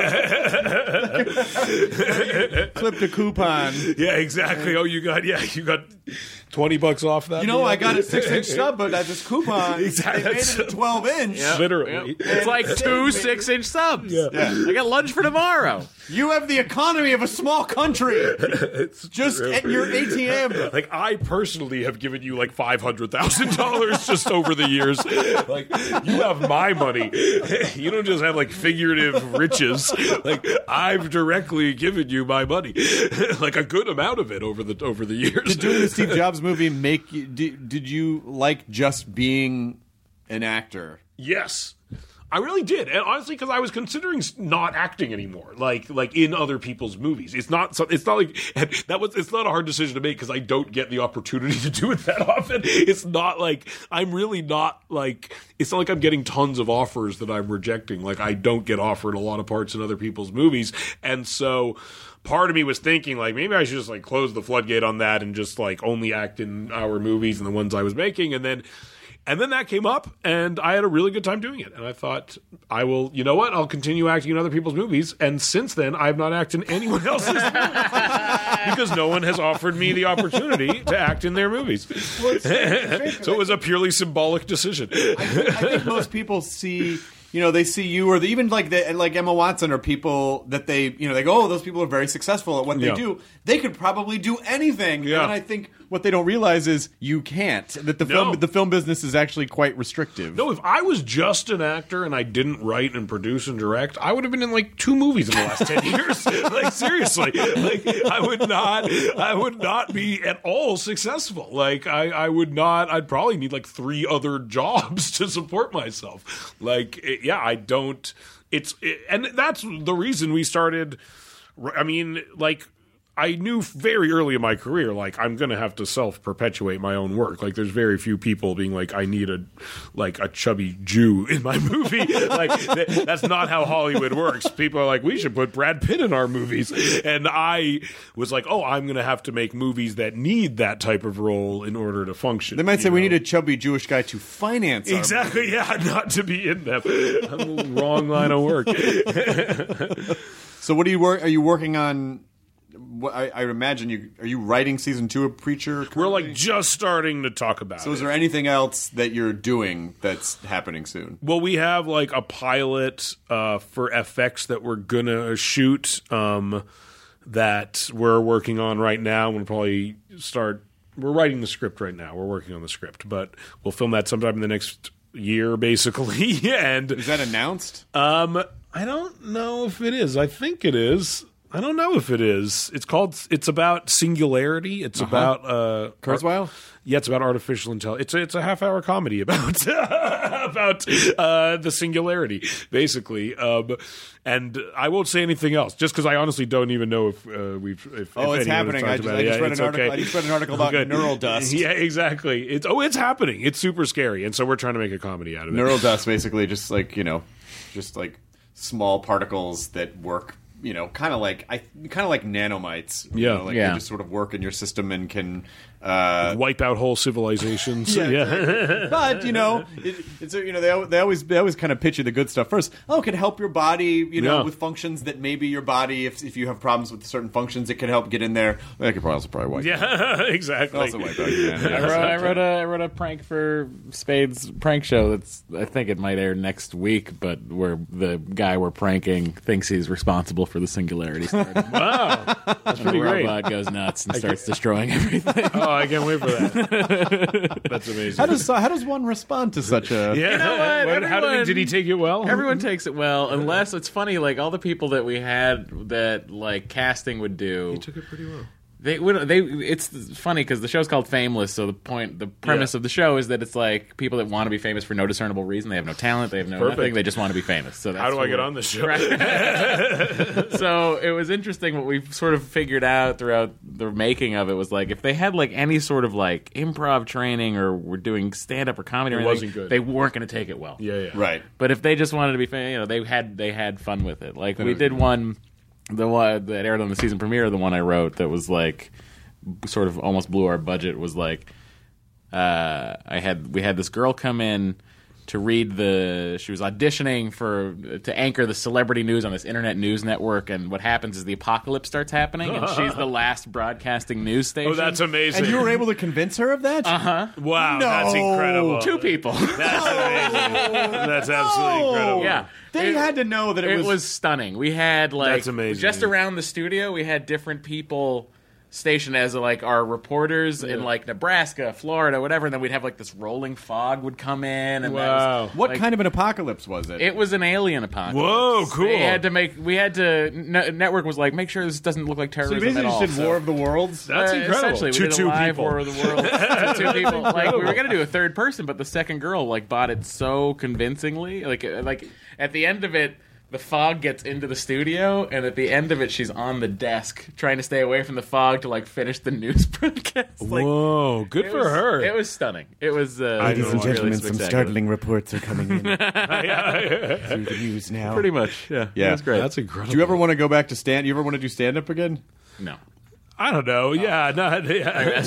Clipped a coupon. Yeah, exactly. Oh, you got $20 off that. I got a 6-inch sub, but that's this coupon. Exactly. They made it a 12-inch. Yeah. Literally. It's like 2 6-inch subs. Yeah. I got lunch for tomorrow. You have the economy of a small country. It's just at your ATM. Like, I personally have given you like $500,000 just over the years. Like, you have my money. You don't just have like figurative riches. Like, I've directly given you my money. Like a good amount of it over the years. Did doing the Steve Jobs movie make you? Did you like just being an actor? Yes. I really did, and honestly, because I was considering not acting anymore, like in other people's movies. It's not like it's not a hard decision to make because I don't get the opportunity to do it that often. It's not like I'm really not like it's not like I'm getting tons of offers that I'm rejecting. Like I don't get offered a lot of parts in other people's movies, and so part of me was thinking like maybe I should just like close the floodgate on that and just like only act in our movies and the ones I was making, and then that came up, and I had a really good time doing it. And I thought, I'll continue acting in other people's movies. And since then, I have not acted in anyone else's movies because no one has offered me the opportunity to act in their movies. Well, so it was a purely symbolic decision. I think most people see, they see you, or even like Emma Watson, or people that they go, oh, those people are very successful at what they do. They could probably do anything. Yeah. And I think what they don't realize is you can't. That the film business is actually quite restrictive. No, if I was just an actor and I didn't write and produce and direct, I would have been in like 2 movies in the last 10 years. Like, seriously, like I would not be at all successful. Like I would not. I'd probably need like 3 other jobs to support myself. Like, I don't. And that's the reason we started. I mean, like, I knew very early in my career, like, I'm going to have to self-perpetuate my own work. Like, there's very few people being like, I need a chubby Jew in my movie. Like, that's not how Hollywood works. People are like, we should put Brad Pitt in our movies. And I was like, oh, I'm going to have to make movies that need that type of role in order to function. They might say we need a chubby Jewish guy to finance our exactly, movie. yeah, not to be in them. I'm the wrong line of work. So what are you working on? I imagine are you writing season 2 of Preacher currently? We're like just starting to talk about it. So is there anything else that you're doing that's happening soon? Well, we have like a pilot for FX that we're gonna shoot that we're working on right now. We'll probably start. We're writing the script right now. We're working on the script, but we'll film that sometime in the next year, basically. And is that announced? I don't know if it is. I think it is. I don't know if it is. It's about singularity. It's about Kurzweil? Yeah, it's about artificial intelligence. It's a half-hour comedy about about the singularity, basically. And I won't say anything else, just because I honestly don't even know if it's happening. I just read an article about neural dust. Yeah, exactly. It's happening. It's super scary, and so we're trying to make a comedy out of it. Neural dust, basically, just like small particles that work. Kind of like nanomites. Yeah, they just sort of work in your system and can wipe out whole civilizations. Yeah. But they always kind of pitch you the good stuff first. Oh, it can help your body, with functions that maybe your body, if you have problems with certain functions, it can help get in there. That could also probably wipe. Yeah, exactly. Also wipe out humanity. I wrote a prank for Spade's prank show. I think it might air next week, but where the guy we're pranking thinks he's responsible for the singularity starting. Wow, that's pretty great. The robot goes nuts and starts destroying everything. Oh, I can't wait for that. That's amazing. How does one respond to such a? Yeah. You know what? Did he take it well? Everyone takes it well, unless it's funny. Like all the people that we had that like casting would do. He took it pretty well. It's funny because the show's called Fameless, so the premise of the show is that it's like people that want to be famous for no discernible reason. They have no talent, they have no nothing, they just want to be famous. So that's how do I get on this show? Right. So it was interesting what we sort of figured out throughout the making of it was like if they had like any sort of like improv training or were doing stand up or comedy or anything, wasn't good. They weren't going to take it well. Yeah. Right. But if they just wanted to be famous, they had fun with it. Like we did one. The one that aired on the season premiere, the one I wrote that was like sort of almost blew our budget was like we had this girl come in to read she was auditioning to anchor the celebrity news on this internet news network, and what happens is the apocalypse starts happening and she's the last broadcasting news station. Oh, that's amazing. And you were able to convince her of that? Wow, No. that's incredible. 2 people. That's amazing. That's absolutely incredible. Yeah. They had to know that it was stunning. We had like That's amazing. just around the studio, we had different people stationed as like our reporters in like Nebraska, Florida, whatever, and then we'd have like this rolling fog would come in and Wow. that was, What kind of an apocalypse was it? it was an alien apocalypse. Whoa, cool. Network was like, make sure this doesn't look like So you terrorism basically at all. just did War of the Worlds? That's incredible. Essentially, we To did two a live people. War of the Worlds to 2 people. Like we were gonna do a third person, but the second girl like bought it so convincingly. Like at the end of it, the fog gets into the studio, and at the end of it, she's on the desk trying to stay away from the fog to like finish the news broadcast. Like, Whoa, good it for was- her. It was stunning. It was. Ladies and really spectacular. reports are coming in through the news now. Pretty much, yeah. Yeah. It was great. That's incredible. Do you ever want to go back to stand? You ever want to do stand up again? No. I don't know. Yeah, no, yeah.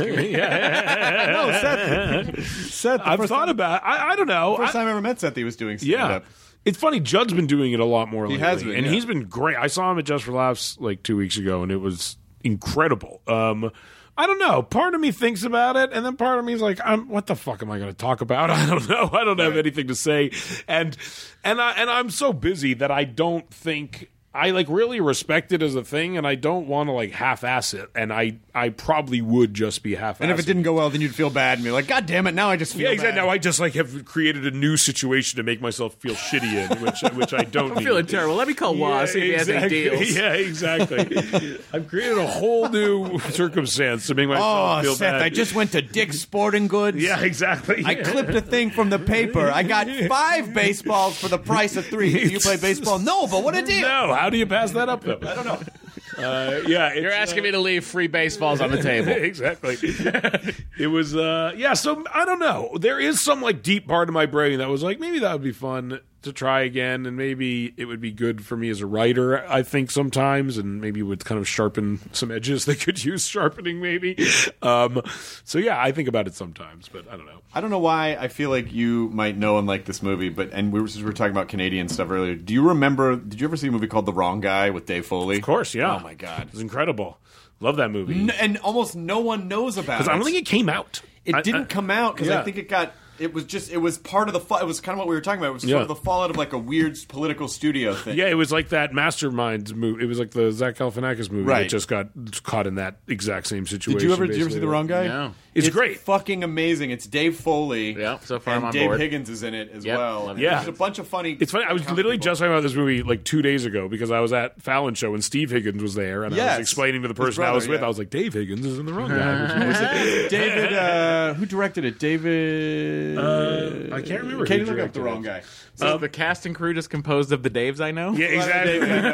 No, Seth. I've thought about. I don't know. First time I ever met Seth, he was doing stand Yeah. up. It's funny, Judd's been doing it a lot more lately. He has been, and yeah. he's been great. I saw him at Just for Laughs like 2 weeks ago, and it was incredible. I don't know. Part of me thinks about it, and then part of me is like, what the fuck am I going to talk about? I don't know. I don't have anything to say, and I'm so busy that I don't think. I like really respect it as a thing, and I don't want to like half-ass it. And I probably would just be half-ass. And if it didn't go well, then you'd feel bad and be like, God damn it! Now I just feel exactly. bad. Now I just like have created a new situation to make myself feel shitty in, which I don't. I'm feeling terrible. Let me call Waz, see if he has any deals. Yeah, exactly. I've created a whole new circumstance to make myself feel Seth, bad. I just went to Dick's Sporting Goods. Yeah, exactly. I clipped a thing from the paper. I got 5 baseballs for the price of 3. Do you play baseball? No, but what a deal! No, how do you pass that up though? I don't know. You're asking me to leave free baseballs on the table. Exactly. It was, so I don't know. There is some like deep part of my brain that was like, maybe that would be fun to try again, and maybe it would be good for me as a writer, I think, sometimes, and maybe would kind of sharpen some edges that could use sharpening, maybe. So yeah, I think about it sometimes, but I don't know. I don't know why I feel like you might know and like this movie, but since we were talking about Canadian stuff earlier, did you ever see a movie called The Wrong Guy with Dave Foley? Of course, yeah. Oh my God. It's incredible. Love that movie. And almost no one knows about it. Because I don't think it came out. It didn't come out because I think it was part of the it was kind of what we were talking about. It was sort of the fallout of like a weird political studio thing. Yeah, it was like that Masterminds movie. It was like the Zach Galifianakis movie that just got caught in that exact same situation. Did you ever see The Wrong Guy? No. It's great. Fucking amazing. It's Dave Foley. Yeah, so far and I'm on Dave board. Higgins is in it as Yep. well. Yeah. There's a bunch of funny. It's funny. I was literally just talking about this movie like 2 days ago because I was at Fallon show and Steve Higgins was there, and I was explaining to the person I was with. I was like, Dave Higgins is in The Wrong Guy. David, who directed it? David. I can't remember. Katie, who look up directed The Wrong it. Guy. So the cast and crew just composed of the Daves I know? Yeah, exactly.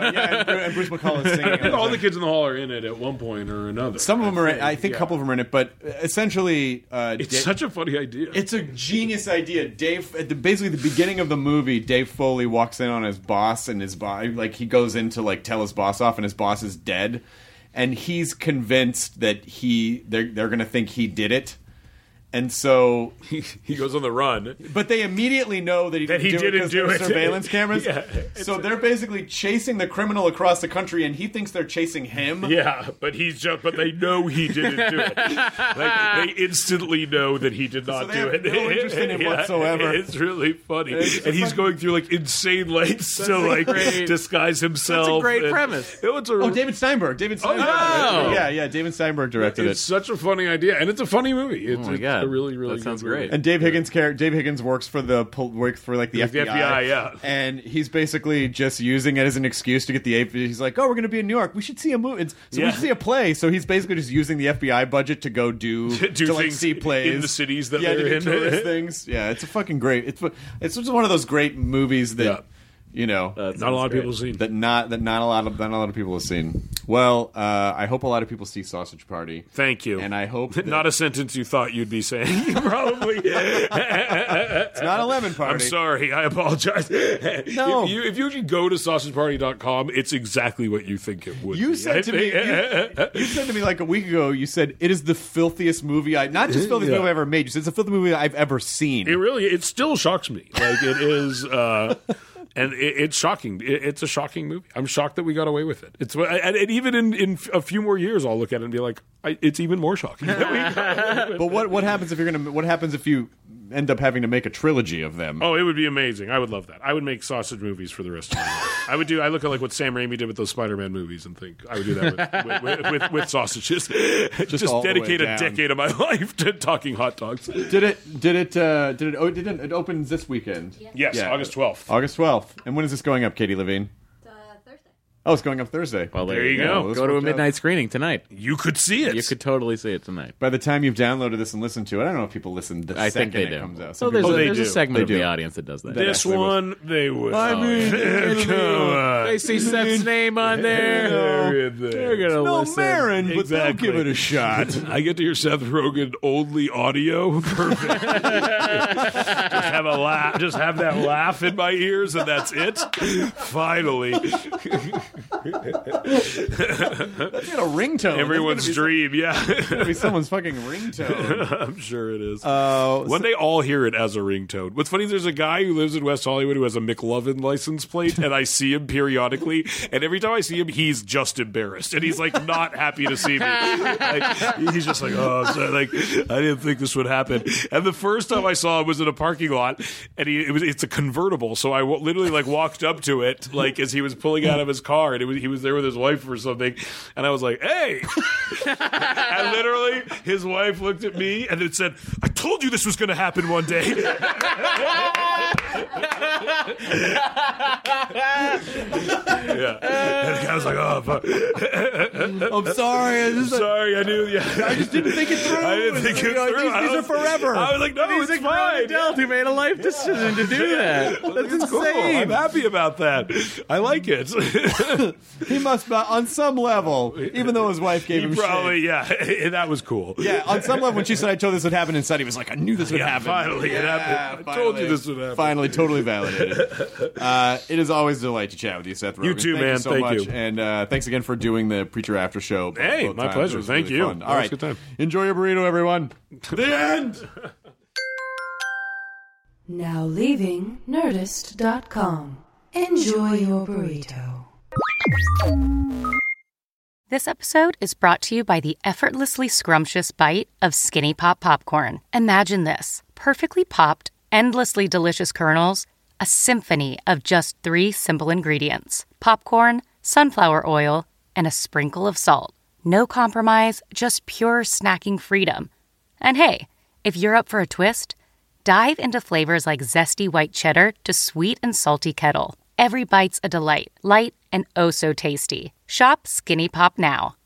And Bruce McCullough is singing. All the kids in the hall are in it at one point or another. Some of them are. I think a couple of them are in it, but essentially, it's such a funny idea. It's a genius idea. Basically, the beginning of the movie, Dave Foley walks in on his boss, and his boss, like, he goes in to like tell his boss off, and his boss is dead, and he's convinced that they're going to think he did it. And so he goes on the run, but they immediately know that he didn't do it. Surveillance cameras. Yeah, so they're basically chasing the criminal across the country, and he thinks they're chasing him. Yeah, but they know he didn't do it. Like they instantly know that he did not do it. No interest in him whatsoever. It's really funny, and he's going through like insane lengths to like disguise himself. That's a great premise. David Steinberg. David Steinberg. Oh. Yeah. David Steinberg directed it. It's such a funny idea, and it's a funny movie. It's a really, really that sounds good movie. great. And Dave Higgins works for the FBI. The FBI, yeah. And he's basically just using it as an excuse to get the. He's like, "Oh, we're going to be in New York. We should see a movie. We should see a play." So he's basically just using the FBI budget to go to like see plays in the cities that to they're do in. tourist things. Yeah, it's a fucking great. It's just one of those great movies that. Yeah. You know, not a lot of people have seen that. Not a lot of people have seen. Well, I hope a lot of people see Sausage Party. Thank you. And I hope that not a sentence you thought you'd be saying. Probably. It's not a lemon party. I'm sorry. I apologize. No. If you can go to sausageparty.com, it's exactly what you think it would. You said to me, you said to me like a week ago. You said it is the filthiest movie not just filthiest movie I've ever made. You said it's the filthiest movie I've ever seen. It still shocks me. Like it is. And it's shocking. It's a shocking movie. I'm shocked that we got away with it. And even in a few more years, I'll look at it and be like, it's even more shocking. But what happens if what happens if you end up having to make a trilogy of them? Oh, it would be amazing. I would love that. I would make sausage movies for the rest of my life. I look at like what Sam Raimi did with those Spider-Man movies and think I would do that with sausages. Just dedicate a decade of my life to talking hot dogs. It opens this weekend. Yes, Yeah. August 12th. August 12th. And when is this going up, Katie Levine? Thursday. Oh, it's going up Thursday. Well, there you go. Go to a midnight screening tonight. You could see it. You could totally see it tonight. By the time you've downloaded this and listened to it, I don't know if people listen the I think second they it do. comes out. So Some people- there's do. a segment They of the do. audience that does that. This actually one, they would. Oh, Come on. They see Seth's name on there. They're gonna no listen. Marin, but they'll Exactly. give it a shot. I get to hear Seth Rogen only audio. Perfect. Just have a laugh. Just have that laugh in my ears, and that's it. Finally. That's got a ringtone. Everyone's dream, yeah. It's gonna be someone's fucking ringtone. I'm sure it is. When they all hear it as a ringtone. What's funny, there's a guy who lives in West Hollywood who has a McLovin license plate, and I see him periodically, and every time I see him, he's just embarrassed, and he's like not happy to see me. Like, he's just like, oh, so, like, I didn't think this would happen. And the first time I saw him was in a parking lot, and it's a convertible, so I literally like walked up to it, like as he was pulling out of his car, and he was there with his wife or something, and I was like, hey. And literally his wife looked at me and it said, I told you this was going to happen one day. Yeah. And the guy was like, oh, fuck. I'm sorry. I knew. Yeah. I just didn't think it through. I didn't think it through. These are forever. I was like, no, it's fine. Adult who made a life decision to do that. That's It's cool. insane. I'm happy about that. I like it. He must, on some level, even though his wife gave him Probably, shit. yeah. That was cool. Yeah, on some level, when she said, I told this would happen inside, he was like, I knew this would Yeah, happen. finally it happened. I told you this would happen. Finally, totally validated. It is always a delight to chat with you, Seth Rogen. You too, Thank man. You so Thank much. you. And thanks again for doing the Preacher After Show. Hey, both my times. pleasure. It was Thank really you. fun. That All was right. a good time. Enjoy your burrito, everyone. The end. Now leaving Nerdist.com. Enjoy your burrito. This episode is brought to you by the effortlessly scrumptious bite of Skinny Pop Popcorn. Imagine this: perfectly popped, endlessly delicious kernels, a symphony of just 3 simple ingredients: popcorn, sunflower oil, and a sprinkle of salt. No compromise, just pure snacking freedom. And hey, if you're up for a twist, dive into flavors like zesty white cheddar to sweet and salty kettle. Every bite's a delight, light and oh so tasty. Shop Skinny Pop now.